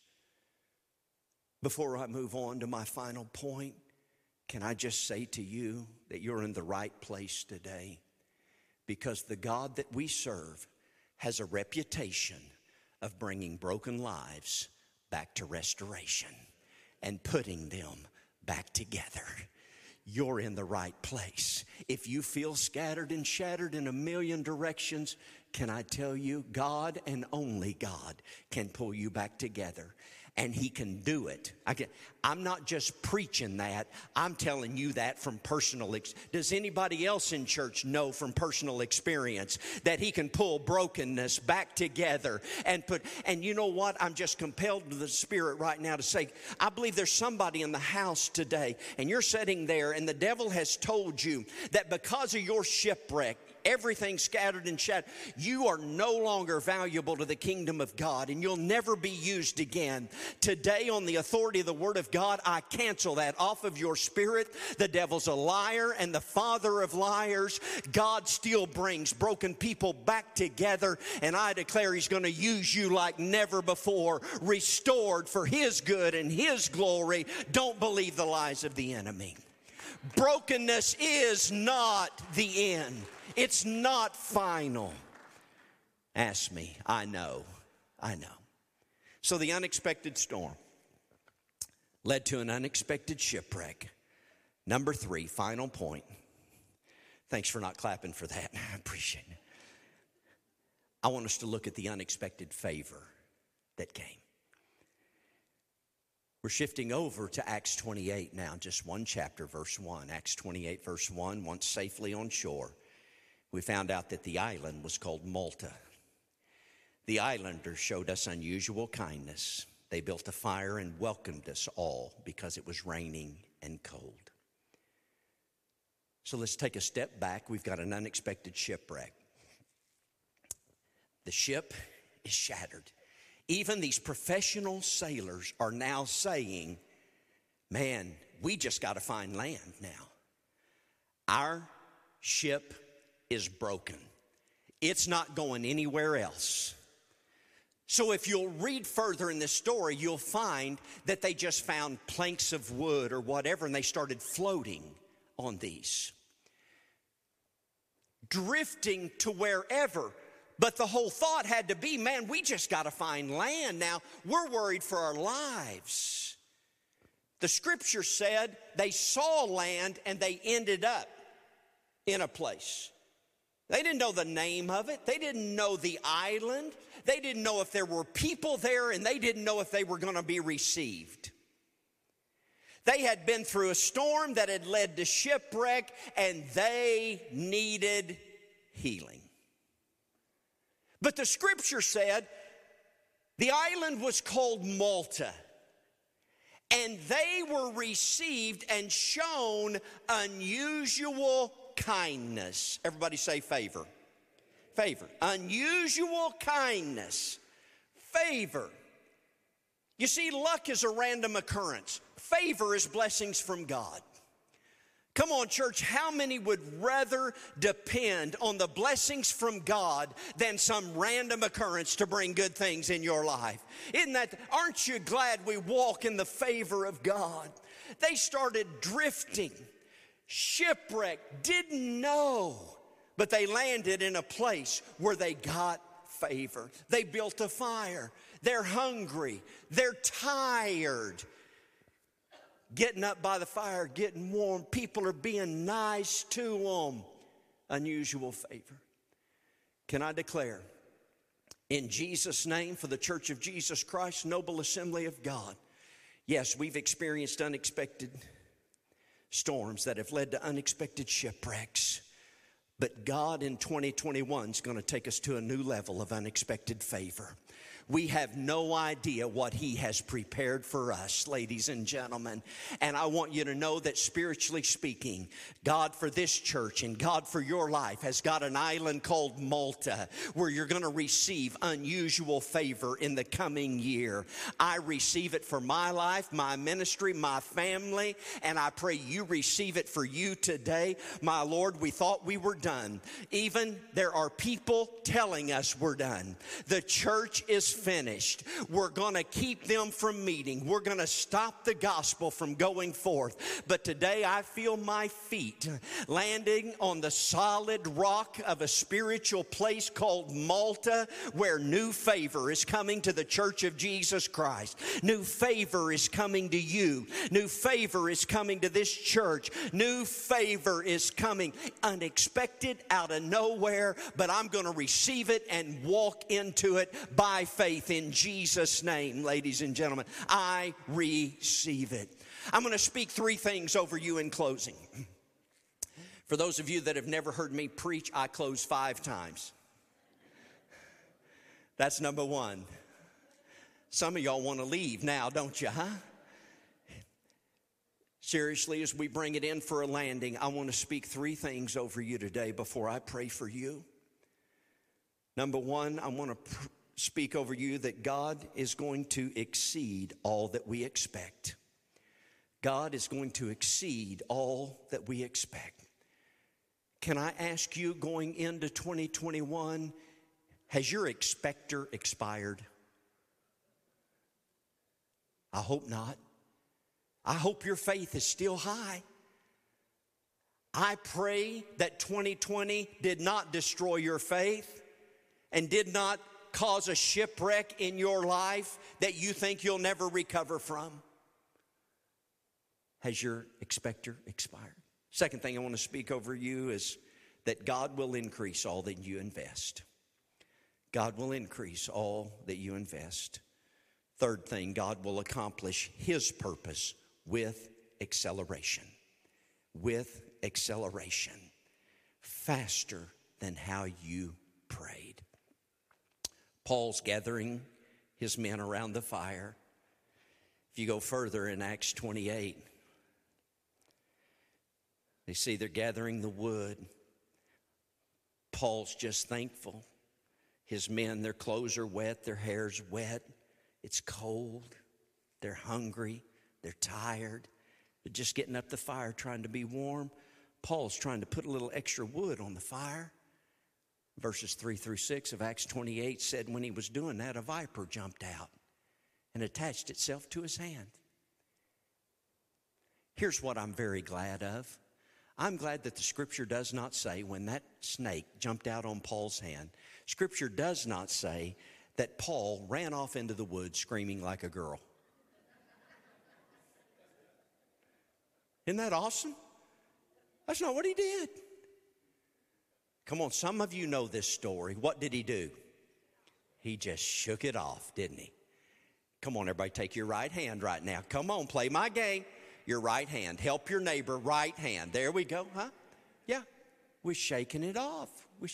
Before I move on to my final point, can I just say to you that you're in the right place today? Because the God that we serve has a reputation of bringing broken lives back to restoration and putting them back together. You're in the right place. If you feel scattered and shattered in a million directions, can I tell you, God and only God can pull you back together. And He can do it. I'm not just preaching that. I'm telling you that from personal experience. Does anybody else in church know from personal experience that He can pull brokenness back together and you know what? I'm just compelled to the Spirit right now to say, I believe there's somebody in the house today and you're sitting there and the devil has told you that because of your shipwreck, everything scattered and shattered, you are no longer valuable to the kingdom of God and you'll never be used again. Today, on the authority of the Word of God, I cancel that off of your spirit. The devil's a liar and the father of liars. God still brings broken people back together, and I declare He's going to use you like never before, restored for His good and His glory. Don't believe the lies of the enemy. Brokenness is not the end. It's not final. Ask me. I know. So the unexpected storm led to an unexpected shipwreck. Number 3, final point. Thanks for not clapping for that. I appreciate it. I want us to look at the unexpected favor that came. We're shifting over to Acts 28 now, just one chapter, verse 1. Acts 28, verse 1, once safely on shore, we found out that the island was called Malta. The islanders showed us unusual kindness. They built a fire and welcomed us all because it was raining and cold. So let's take a step back. We've got an unexpected shipwreck. The ship is shattered. Even these professional sailors are now saying, man, we just got to find land now. Our ship is broken. It's not going anywhere else. So if you'll read further in this story, you'll find that they just found planks of wood or whatever, and they started floating on these, drifting to wherever. But the whole thought had to be, man, we just got to find land now. We're worried for our lives. The scripture said they saw land and they ended up in a place. They didn't know the name of it. They didn't know the island. They didn't know if there were people there, and they didn't know if they were going to be received. They had been through a storm that had led to shipwreck, and they needed healing. But the scripture said the island was called Malta, and they were received and shown unusual kindness. Everybody say favor. Favor. Unusual kindness. Favor. You see, luck is a random occurrence. Favor is blessings from God. Come on, church, how many would rather depend on the blessings from God than some random occurrence to bring good things in your life? Aren't you glad we walk in the favor of God? They started drifting, shipwrecked, didn't know, but they landed in a place where they got favor. They built a fire. They're hungry. They're tired. Getting up by the fire, getting warm. People are being nice to them. Unusual favor. Can I declare, in Jesus' name, for the Church of Jesus Christ, Noble Assembly of God, yes, we've experienced unexpected storms that have led to unexpected shipwrecks. But God in 2021 is going to take us to a new level of unexpected favor. We have no idea what He has prepared for us, ladies and gentlemen. And I want you to know that spiritually speaking, God for this church and God for your life has got an island called Malta where you're going to receive unusual favor in the coming year. I receive it for my life, my ministry, my family, and I pray you receive it for you today. My Lord, we thought we were done. Even there are people telling us we're done. The church is finished. We're going to keep them from meeting. We're going to stop the gospel from going forth. But today I feel my feet landing on the solid rock of a spiritual place called Malta, where new favor is coming to the church of Jesus Christ. New favor is coming to you. New favor is coming to this church. New favor is coming unexpected, out of nowhere, but I'm going to receive it and walk into it by faith in Jesus' name, ladies and gentlemen. I receive it. I'm going to speak 3 things over you in closing. For those of you that have never heard me preach, I close 5 times. That's number 1. Some of y'all want to leave now, don't you, huh? Seriously, as we bring it in for a landing, I want to speak 3 things over you today before I pray for you. Number 1, I want to speak over you that God is going to exceed all that we expect. God is going to exceed all that we expect. Can I ask you, going into 2021, has your expector expired? I hope not. I hope your faith is still high. I pray that 2020 did not destroy your faith and did not cause a shipwreck in your life that you think you'll never recover from. Has your expector expired? Second thing I want to speak over you is that God will increase all that you invest. God will increase all that you invest. Third thing, God will accomplish His purpose with acceleration. With acceleration. Faster than how you prayed. Paul's gathering his men around the fire. If you go further in Acts 28, they see they're gathering the wood. Paul's just thankful. His men, their clothes are wet, their hair's wet. It's cold. They're hungry. They're tired. They're just getting up the fire, trying to be warm. Paul's trying to put a little extra wood on the fire. Verses 3-6 of Acts 28 said when he was doing that, a viper jumped out and attached itself to his hand. Here's what I'm very glad of. I'm glad that the Scripture does not say when that snake jumped out on Paul's hand, Scripture does not say that Paul ran off into the woods screaming like a girl. Isn't that awesome? That's not what he did. Come on, some of you know this story. What did he do? He just shook it off, didn't he? Come on, everybody, take your right hand right now. Come on, play my game. Your right hand. Help your neighbor, right hand. There we go, huh? Yeah, we're shaking it off.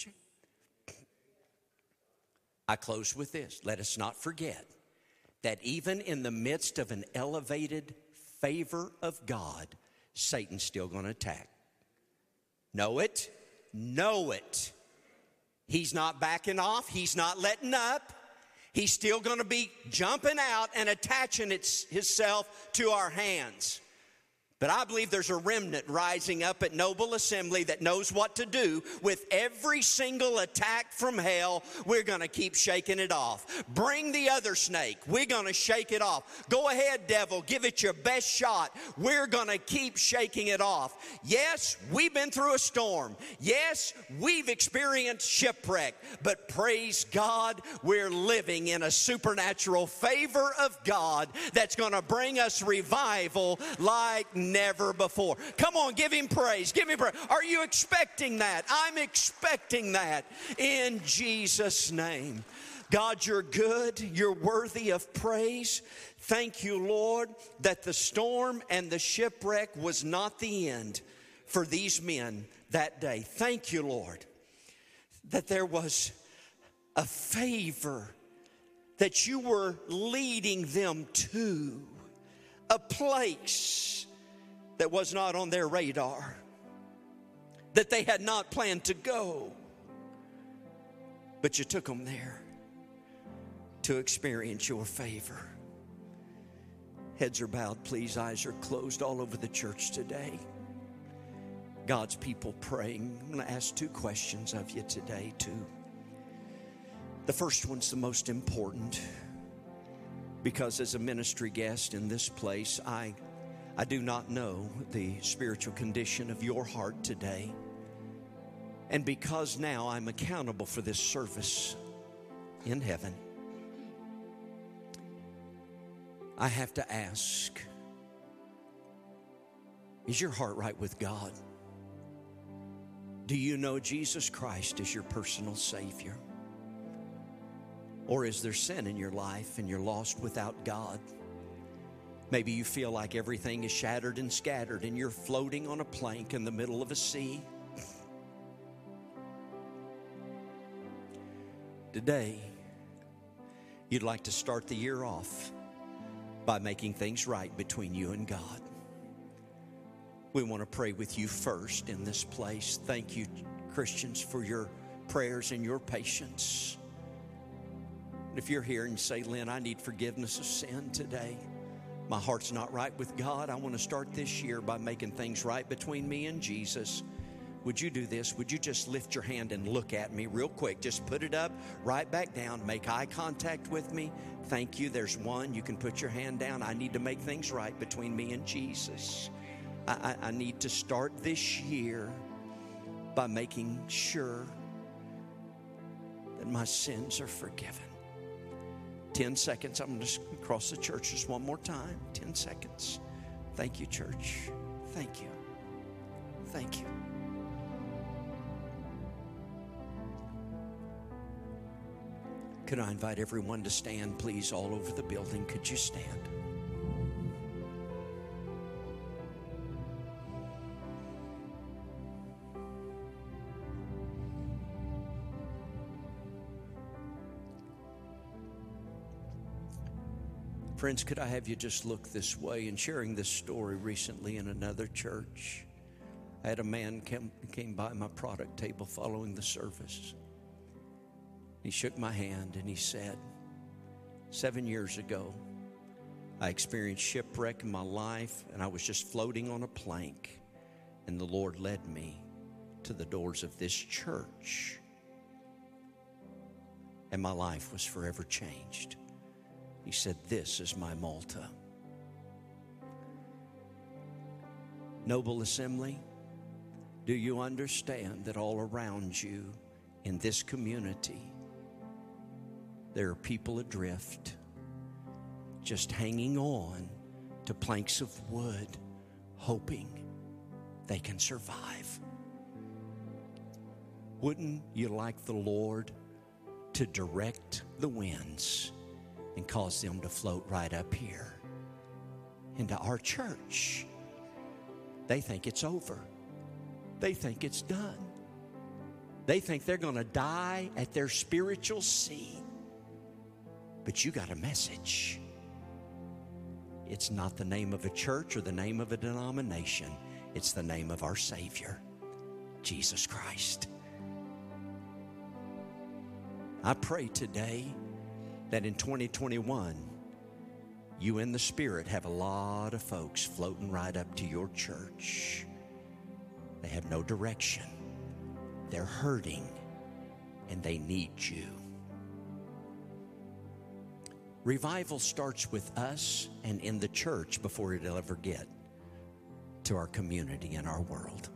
I close with this. Let us not forget that even in the midst of an elevated favor of God, Satan's still going to attack. Know it. Know it. He's not backing off. He's not letting up. He's still going to be jumping out and attaching himself to our hands. But I believe there's a remnant rising up at Noble Assembly that knows what to do with every single attack from hell. We're going to keep shaking it off. Bring the other snake. We're going to shake it off. Go ahead, devil. Give it your best shot. We're going to keep shaking it off. Yes, we've been through a storm. Yes, we've experienced shipwreck. But praise God, we're living in a supernatural favor of God that's going to bring us revival like never before. Come on, give him praise. Give him praise. Are you expecting that? I'm expecting that in Jesus' name. God, you're good. You're worthy of praise. Thank you, Lord, that the storm and the shipwreck was not the end for these men that day. Thank you, Lord, that there was a favor that you were leading them to, a place that was not on their radar, that they had not planned to go, but you took them there to experience your favor. Heads are bowed, please. Eyes are closed all over the church today. God's people praying. I'm going to ask 2 questions of you today, too. The first one's the most important, because as a ministry guest in this place, I do not know the spiritual condition of your heart today. And because now I'm accountable for this service in heaven, I have to ask, is your heart right with God? Do you know Jesus Christ as your personal Savior? Or is there sin in your life and you're lost without God? Maybe you feel like everything is shattered and scattered and you're floating on a plank in the middle of a sea. Today, you'd like to start the year off by making things right between you and God. We want to pray with you first in this place. Thank you, Christians, for your prayers and your patience. If you're here and you say, Lynn, I need forgiveness of sin today. My heart's not right with God. I want to start this year by making things right between me and Jesus. Would you do this? Would you just lift your hand and look at me real quick? Just put it up, right back down, make eye contact with me. Thank you. There's one. You can put your hand down. I need to make things right between me and Jesus. I need to start this year by making sure that my sins are forgiven. 10 seconds. I'm going to cross the church just one more time. 10 seconds. Thank you, church. Thank you. Thank you. Could I invite everyone to stand, please, all over the building? Could you stand? Friends, could I have you just look this way? In sharing this story recently in another church, I had a man came by my product table following the service. He shook my hand and he said, 7 years ago, I experienced shipwreck in my life and I was just floating on a plank, and the Lord led me to the doors of this church, and my life was forever changed. He said, this is my Malta. Noble Assembly, do you understand that all around you in this community, there are people adrift, just hanging on to planks of wood, hoping they can survive? Wouldn't you like the Lord to direct the winds and cause them to float right up here into our church? They think it's over. They think it's done. They think they're going to die at their spiritual seat. But you got a message. It's not the name of a church or the name of a denomination. It's the name of our Savior, Jesus Christ. I pray today that in 2021, you in the Spirit have a lot of folks floating right up to your church. They have no direction. They're hurting, and they need you. Revival starts with us and in the church before it'll ever get to our community and our world.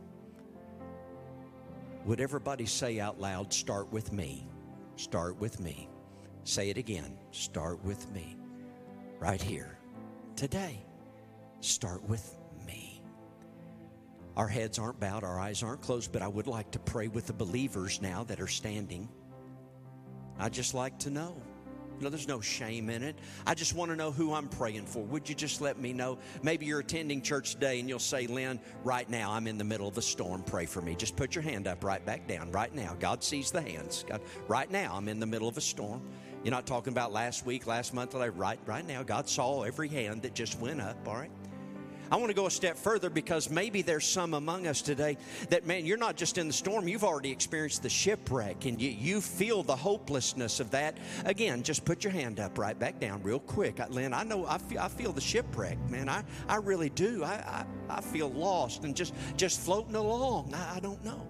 Would everybody say out loud, start with me? Start with me. Say it again. Start with me. Right here. Today. Start with me. Our heads aren't bowed, our eyes aren't closed, but I would like to pray with the believers now that are standing. I'd just like to know, No, there's no shame in it. I just want to know who I'm praying for. Would you just let me know? Maybe you're attending church today and you'll say, Lynn, right now I'm in the middle of a storm. Pray for me. Just put your hand up right back down. Right now. God sees the hands. God, right now I'm in the middle of a storm. You're not talking about last week, last month. Right now, God saw every hand that just went up, all right? I want to go a step further because maybe there's some among us today that, man, you're not just in the storm. You've already experienced the shipwreck, and you feel the hopelessness of that. Again, just put your hand up right back down real quick. Lynn, I know I feel the shipwreck, man. I really do. I feel lost and just floating along. I don't know.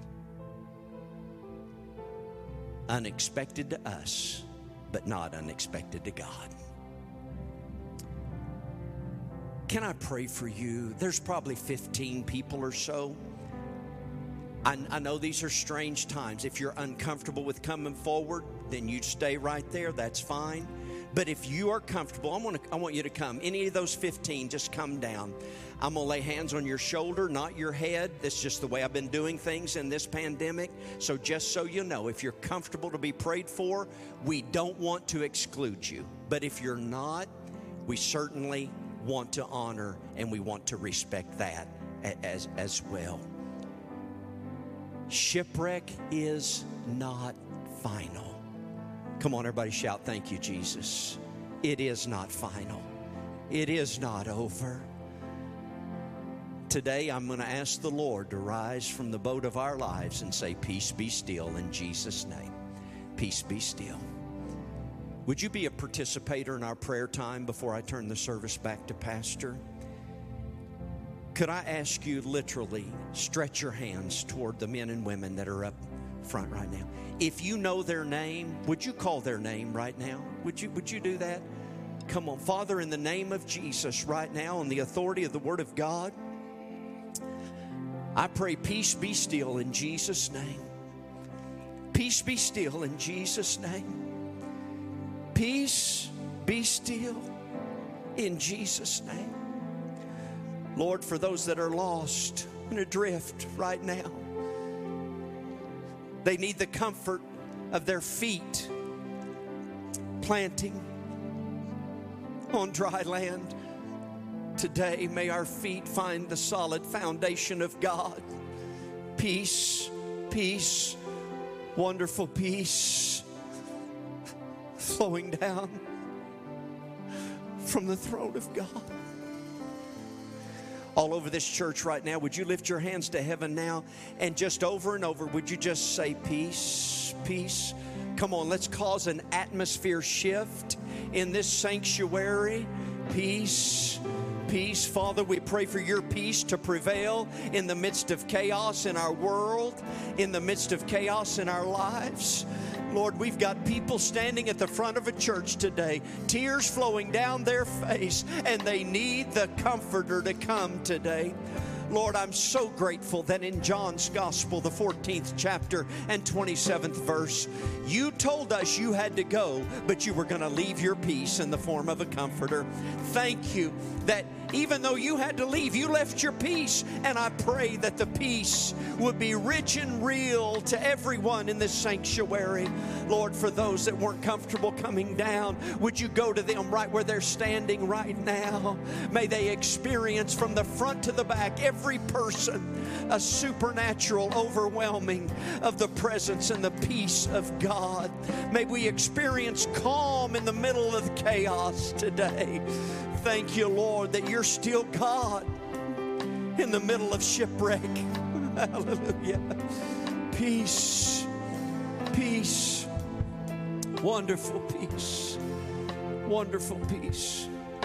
Unexpected to us, but not unexpected to God. Can I pray for you? There's probably 15 people or so. I know these are strange times. If you're uncomfortable with coming forward, then you stay right there. That's fine. But if you are comfortable, I want you to come. Any of those 15, just come down. I'm going to lay hands on your shoulder, not your head. That's just the way I've been doing things in this pandemic. So just so you know, if you're comfortable to be prayed for, we don't want to exclude you. But if you're not, we certainly want to honor and we want to respect that as well. Shipwreck is not final. Come on, everybody shout, thank you, Jesus. It is not final. It is not over. Today, I'm going to ask the Lord to rise from the boat of our lives and say, peace be still in Jesus' name. Peace be still. Would you be a participator in our prayer time before I turn the service back to Pastor? Could I ask you literally stretch your hands toward the men and women that are up front right now? If you know their name, would you call their name right now? Would you do that? Come on, Father, in the name of Jesus right now, on the authority of the Word of God, I pray peace be still in Jesus' name. Peace be still in Jesus' name. Peace be still in Jesus' name. Lord, for those that are lost and adrift right now, they need the comfort of their feet planting on dry land. Today, may our feet find the solid foundation of God. Peace, peace, wonderful peace flowing down from the throne of God. All over this church right now, would you lift your hands to heaven now and just over and over, would you just say peace, peace? Come on, let's cause an atmosphere shift in this sanctuary. Peace, peace. Father, we pray for your peace to prevail in the midst of chaos in our world, in the midst of chaos in our lives. Lord, we've got people standing at the front of a church today, tears flowing down their face, and they need the Comforter to come today. Lord, I'm so grateful that in John's Gospel, the 14th chapter and 27th verse, you told us you had to go, but you were going to leave your peace in the form of a comforter. Thank you that even though you had to leave, you left your peace. And I pray that the peace would be rich and real to everyone in this sanctuary. Lord, for those that weren't comfortable coming down, would you go to them right where they're standing right now? May they experience from the front to the back, every person, a supernatural overwhelming of the presence and the peace of God. May we experience calm in the middle of chaos today. Thank you, Lord, that you're still God in the middle of shipwreck. Hallelujah. Peace, peace, wonderful peace, wonderful peace.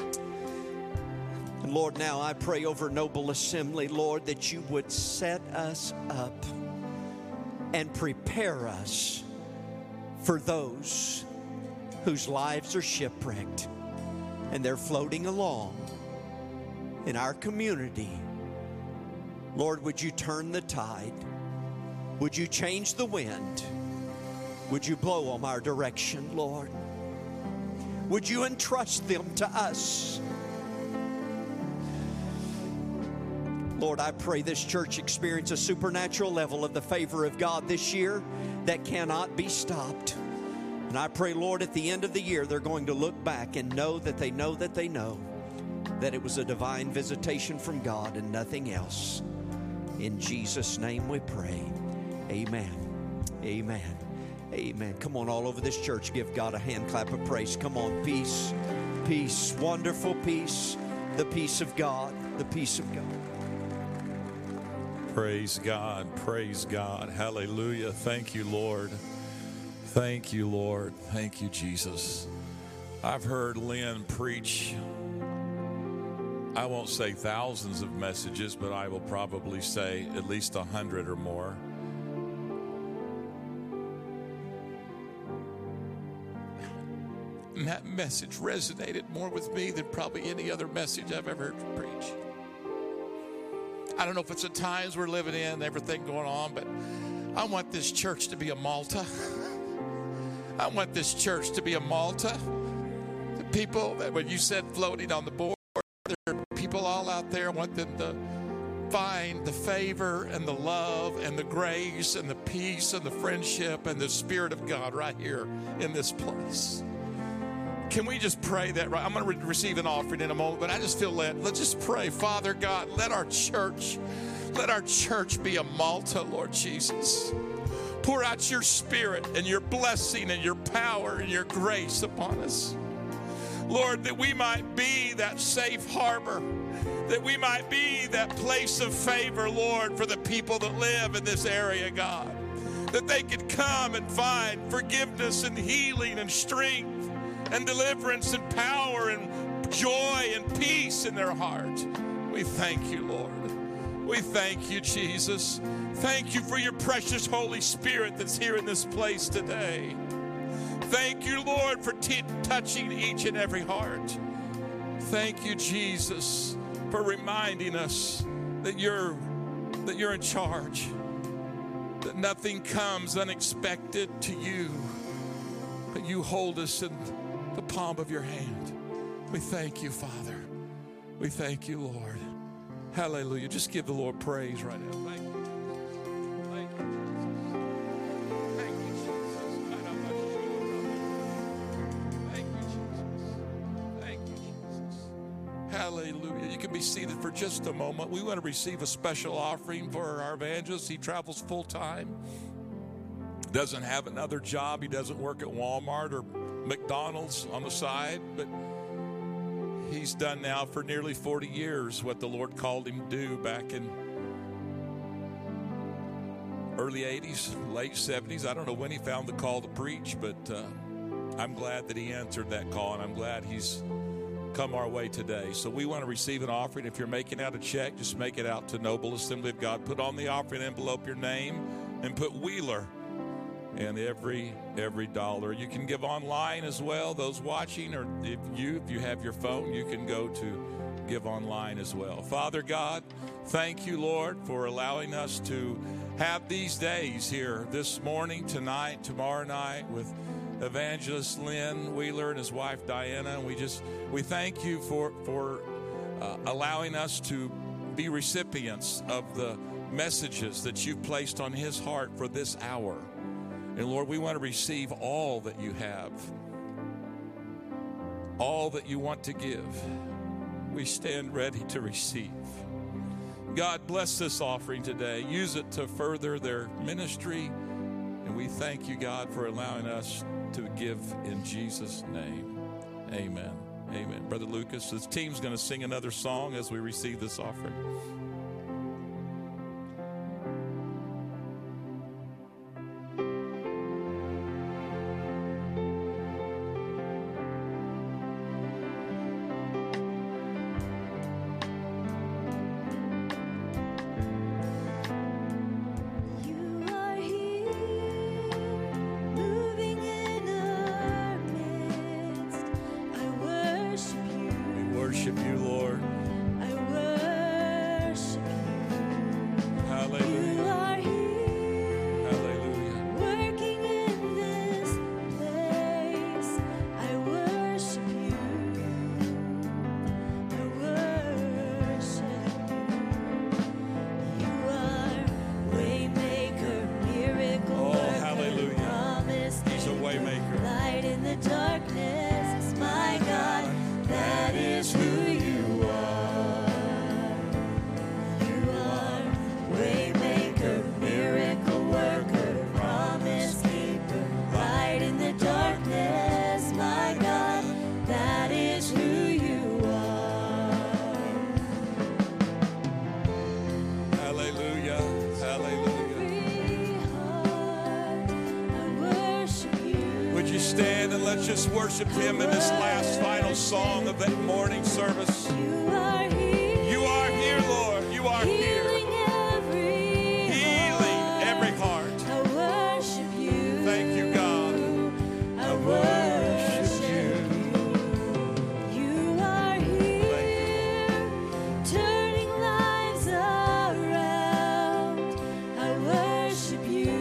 And Lord, now I pray over Noble Assembly, Lord, that you would set us up and prepare us for those whose lives are shipwrecked and they're floating along in our community. Lord, would you turn the tide? Would you change the wind? Would you blow them our direction, Lord? Would you entrust them to us? Lord, I pray this church experience a supernatural level of the favor of God this year that cannot be stopped. And I pray, Lord, at the end of the year, they're going to look back and know that they know that they know that it was a divine visitation from God and nothing else. In Jesus' name we pray. Amen. Amen. Amen. Come on, all over this church, give God a hand clap of praise. Come on, peace, peace, wonderful peace, the peace of God, the peace of God. Praise God, praise God. Hallelujah. Thank you, Lord. Thank you, Lord. Thank you, Jesus. I've heard Lynn preach, I won't say thousands of messages, but I will probably say at least 100 or more. And that message resonated more with me than probably any other message I've ever heard preach. I don't know if it's the times we're living in, everything going on, but I want this church to be a Malta. I want this church to be a Malta. The people that, when you said floating on the board, there are people all out there. I want them to find the favor and the love and the grace and the peace and the friendship and the Spirit of God right here in this place. Can we just pray that right? I'm going to receive an offering in a moment, but I just feel led. Let's just pray. Father God, let our church be a Malta, Lord Jesus. Pour out your Spirit and your blessing and your power and your grace upon us. Lord, that we might be that safe harbor, that we might be that place of favor, Lord, for the people that live in this area, God. That they could come and find forgiveness and healing and strength and deliverance and power and joy and peace in their heart. We thank you, Lord. We thank you, Jesus. Thank you for your precious Holy Spirit that's here in this place today. Thank you, Lord, for touching each and every heart. Thank you, Jesus, for reminding us that you're in charge, that nothing comes unexpected to you, but you hold us in the palm of your hand. We thank you, Father. We thank you, Lord. Hallelujah. Just give the Lord praise right now. Thank you. Thank you, Jesus. Thank you, Jesus. Thank you, Jesus. Thank you, Jesus. Hallelujah. You can be seated for just a moment. We want to receive a special offering for our evangelist. He travels full time. Doesn't have another job. He doesn't work at Walmart or McDonald's on the side, but he's done now for nearly 40 years what the Lord called him to do back in early 80s, late 70s. I don't know when he found the call to preach, but I'm glad that he answered that call, and I'm glad he's come our way today. So we want to receive an offering. If you're making out a check, just make it out to Noble Assembly of God. Put on the offering envelope your name and put Wheeler. And every dollar. You can give online as well. Those watching, or if you have your phone, you can go to give online as well. Father God, thank you, Lord, for allowing us to have these days here this morning, tonight, tomorrow night with Evangelist Lynn Wheeler and his wife Diana. And we thank you for allowing us to be recipients of the messages that you've placed on his heart for this hour. And Lord, we want to receive all that you have, all that you want to give. We stand ready to receive. God, bless this offering today. Use it to further their ministry. And we thank you, God, for allowing us to give in Jesus' name. Amen. Amen. Brother Lucas, this team's going to sing another song as we receive this offering. Waymaker, stand and let's just worship him in this last final song of that morning service. You are here. You are here, Lord. You are here. Healing every heart. I worship you. Thank you, God. I worship you. You are here, turning lives around. I worship you.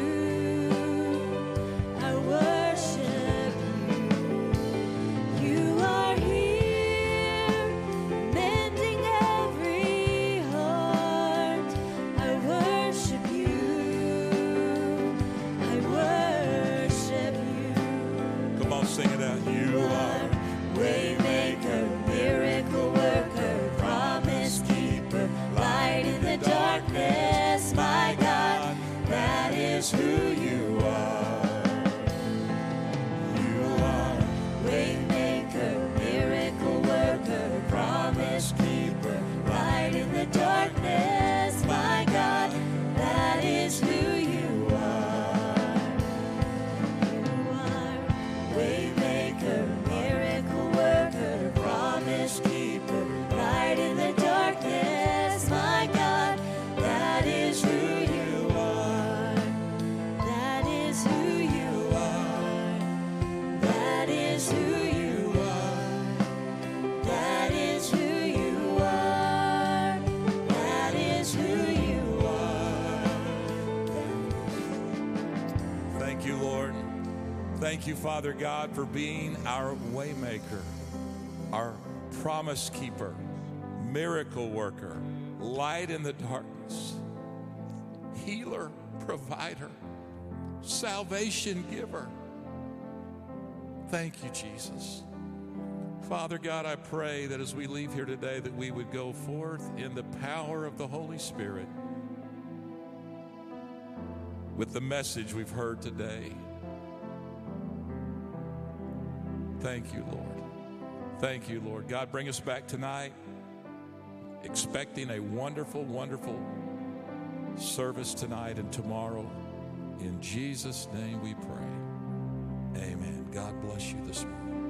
I worship you. You are here, mending every heart. I worship you. I worship you. Come on, sing it out. You are Waymaker, miracle worker, promise keeper, light in the darkness, my God, that is who you are. You are waymaker, miracle worker, promise keeper, light in the darkness, my God, that is who you are. You are waymaker, miracle worker, promise keeper, light in the darkness, my God, that is who you are. That is who you are. That is who you are. That is who you are. That is who you are. Thank you, Lord. Thank you, Father God, for being our waymaker, our promise keeper, miracle worker, light in the darkness, healer, provider, salvation giver. Thank you, Jesus. Father God, I pray that as we leave here today that we would go forth in the power of the Holy Spirit with the message we've heard today. Thank you, Lord. Thank you, Lord. God, bring us back tonight expecting a wonderful, wonderful service tonight and tomorrow. In Jesus' name we pray. Amen. God bless you this morning.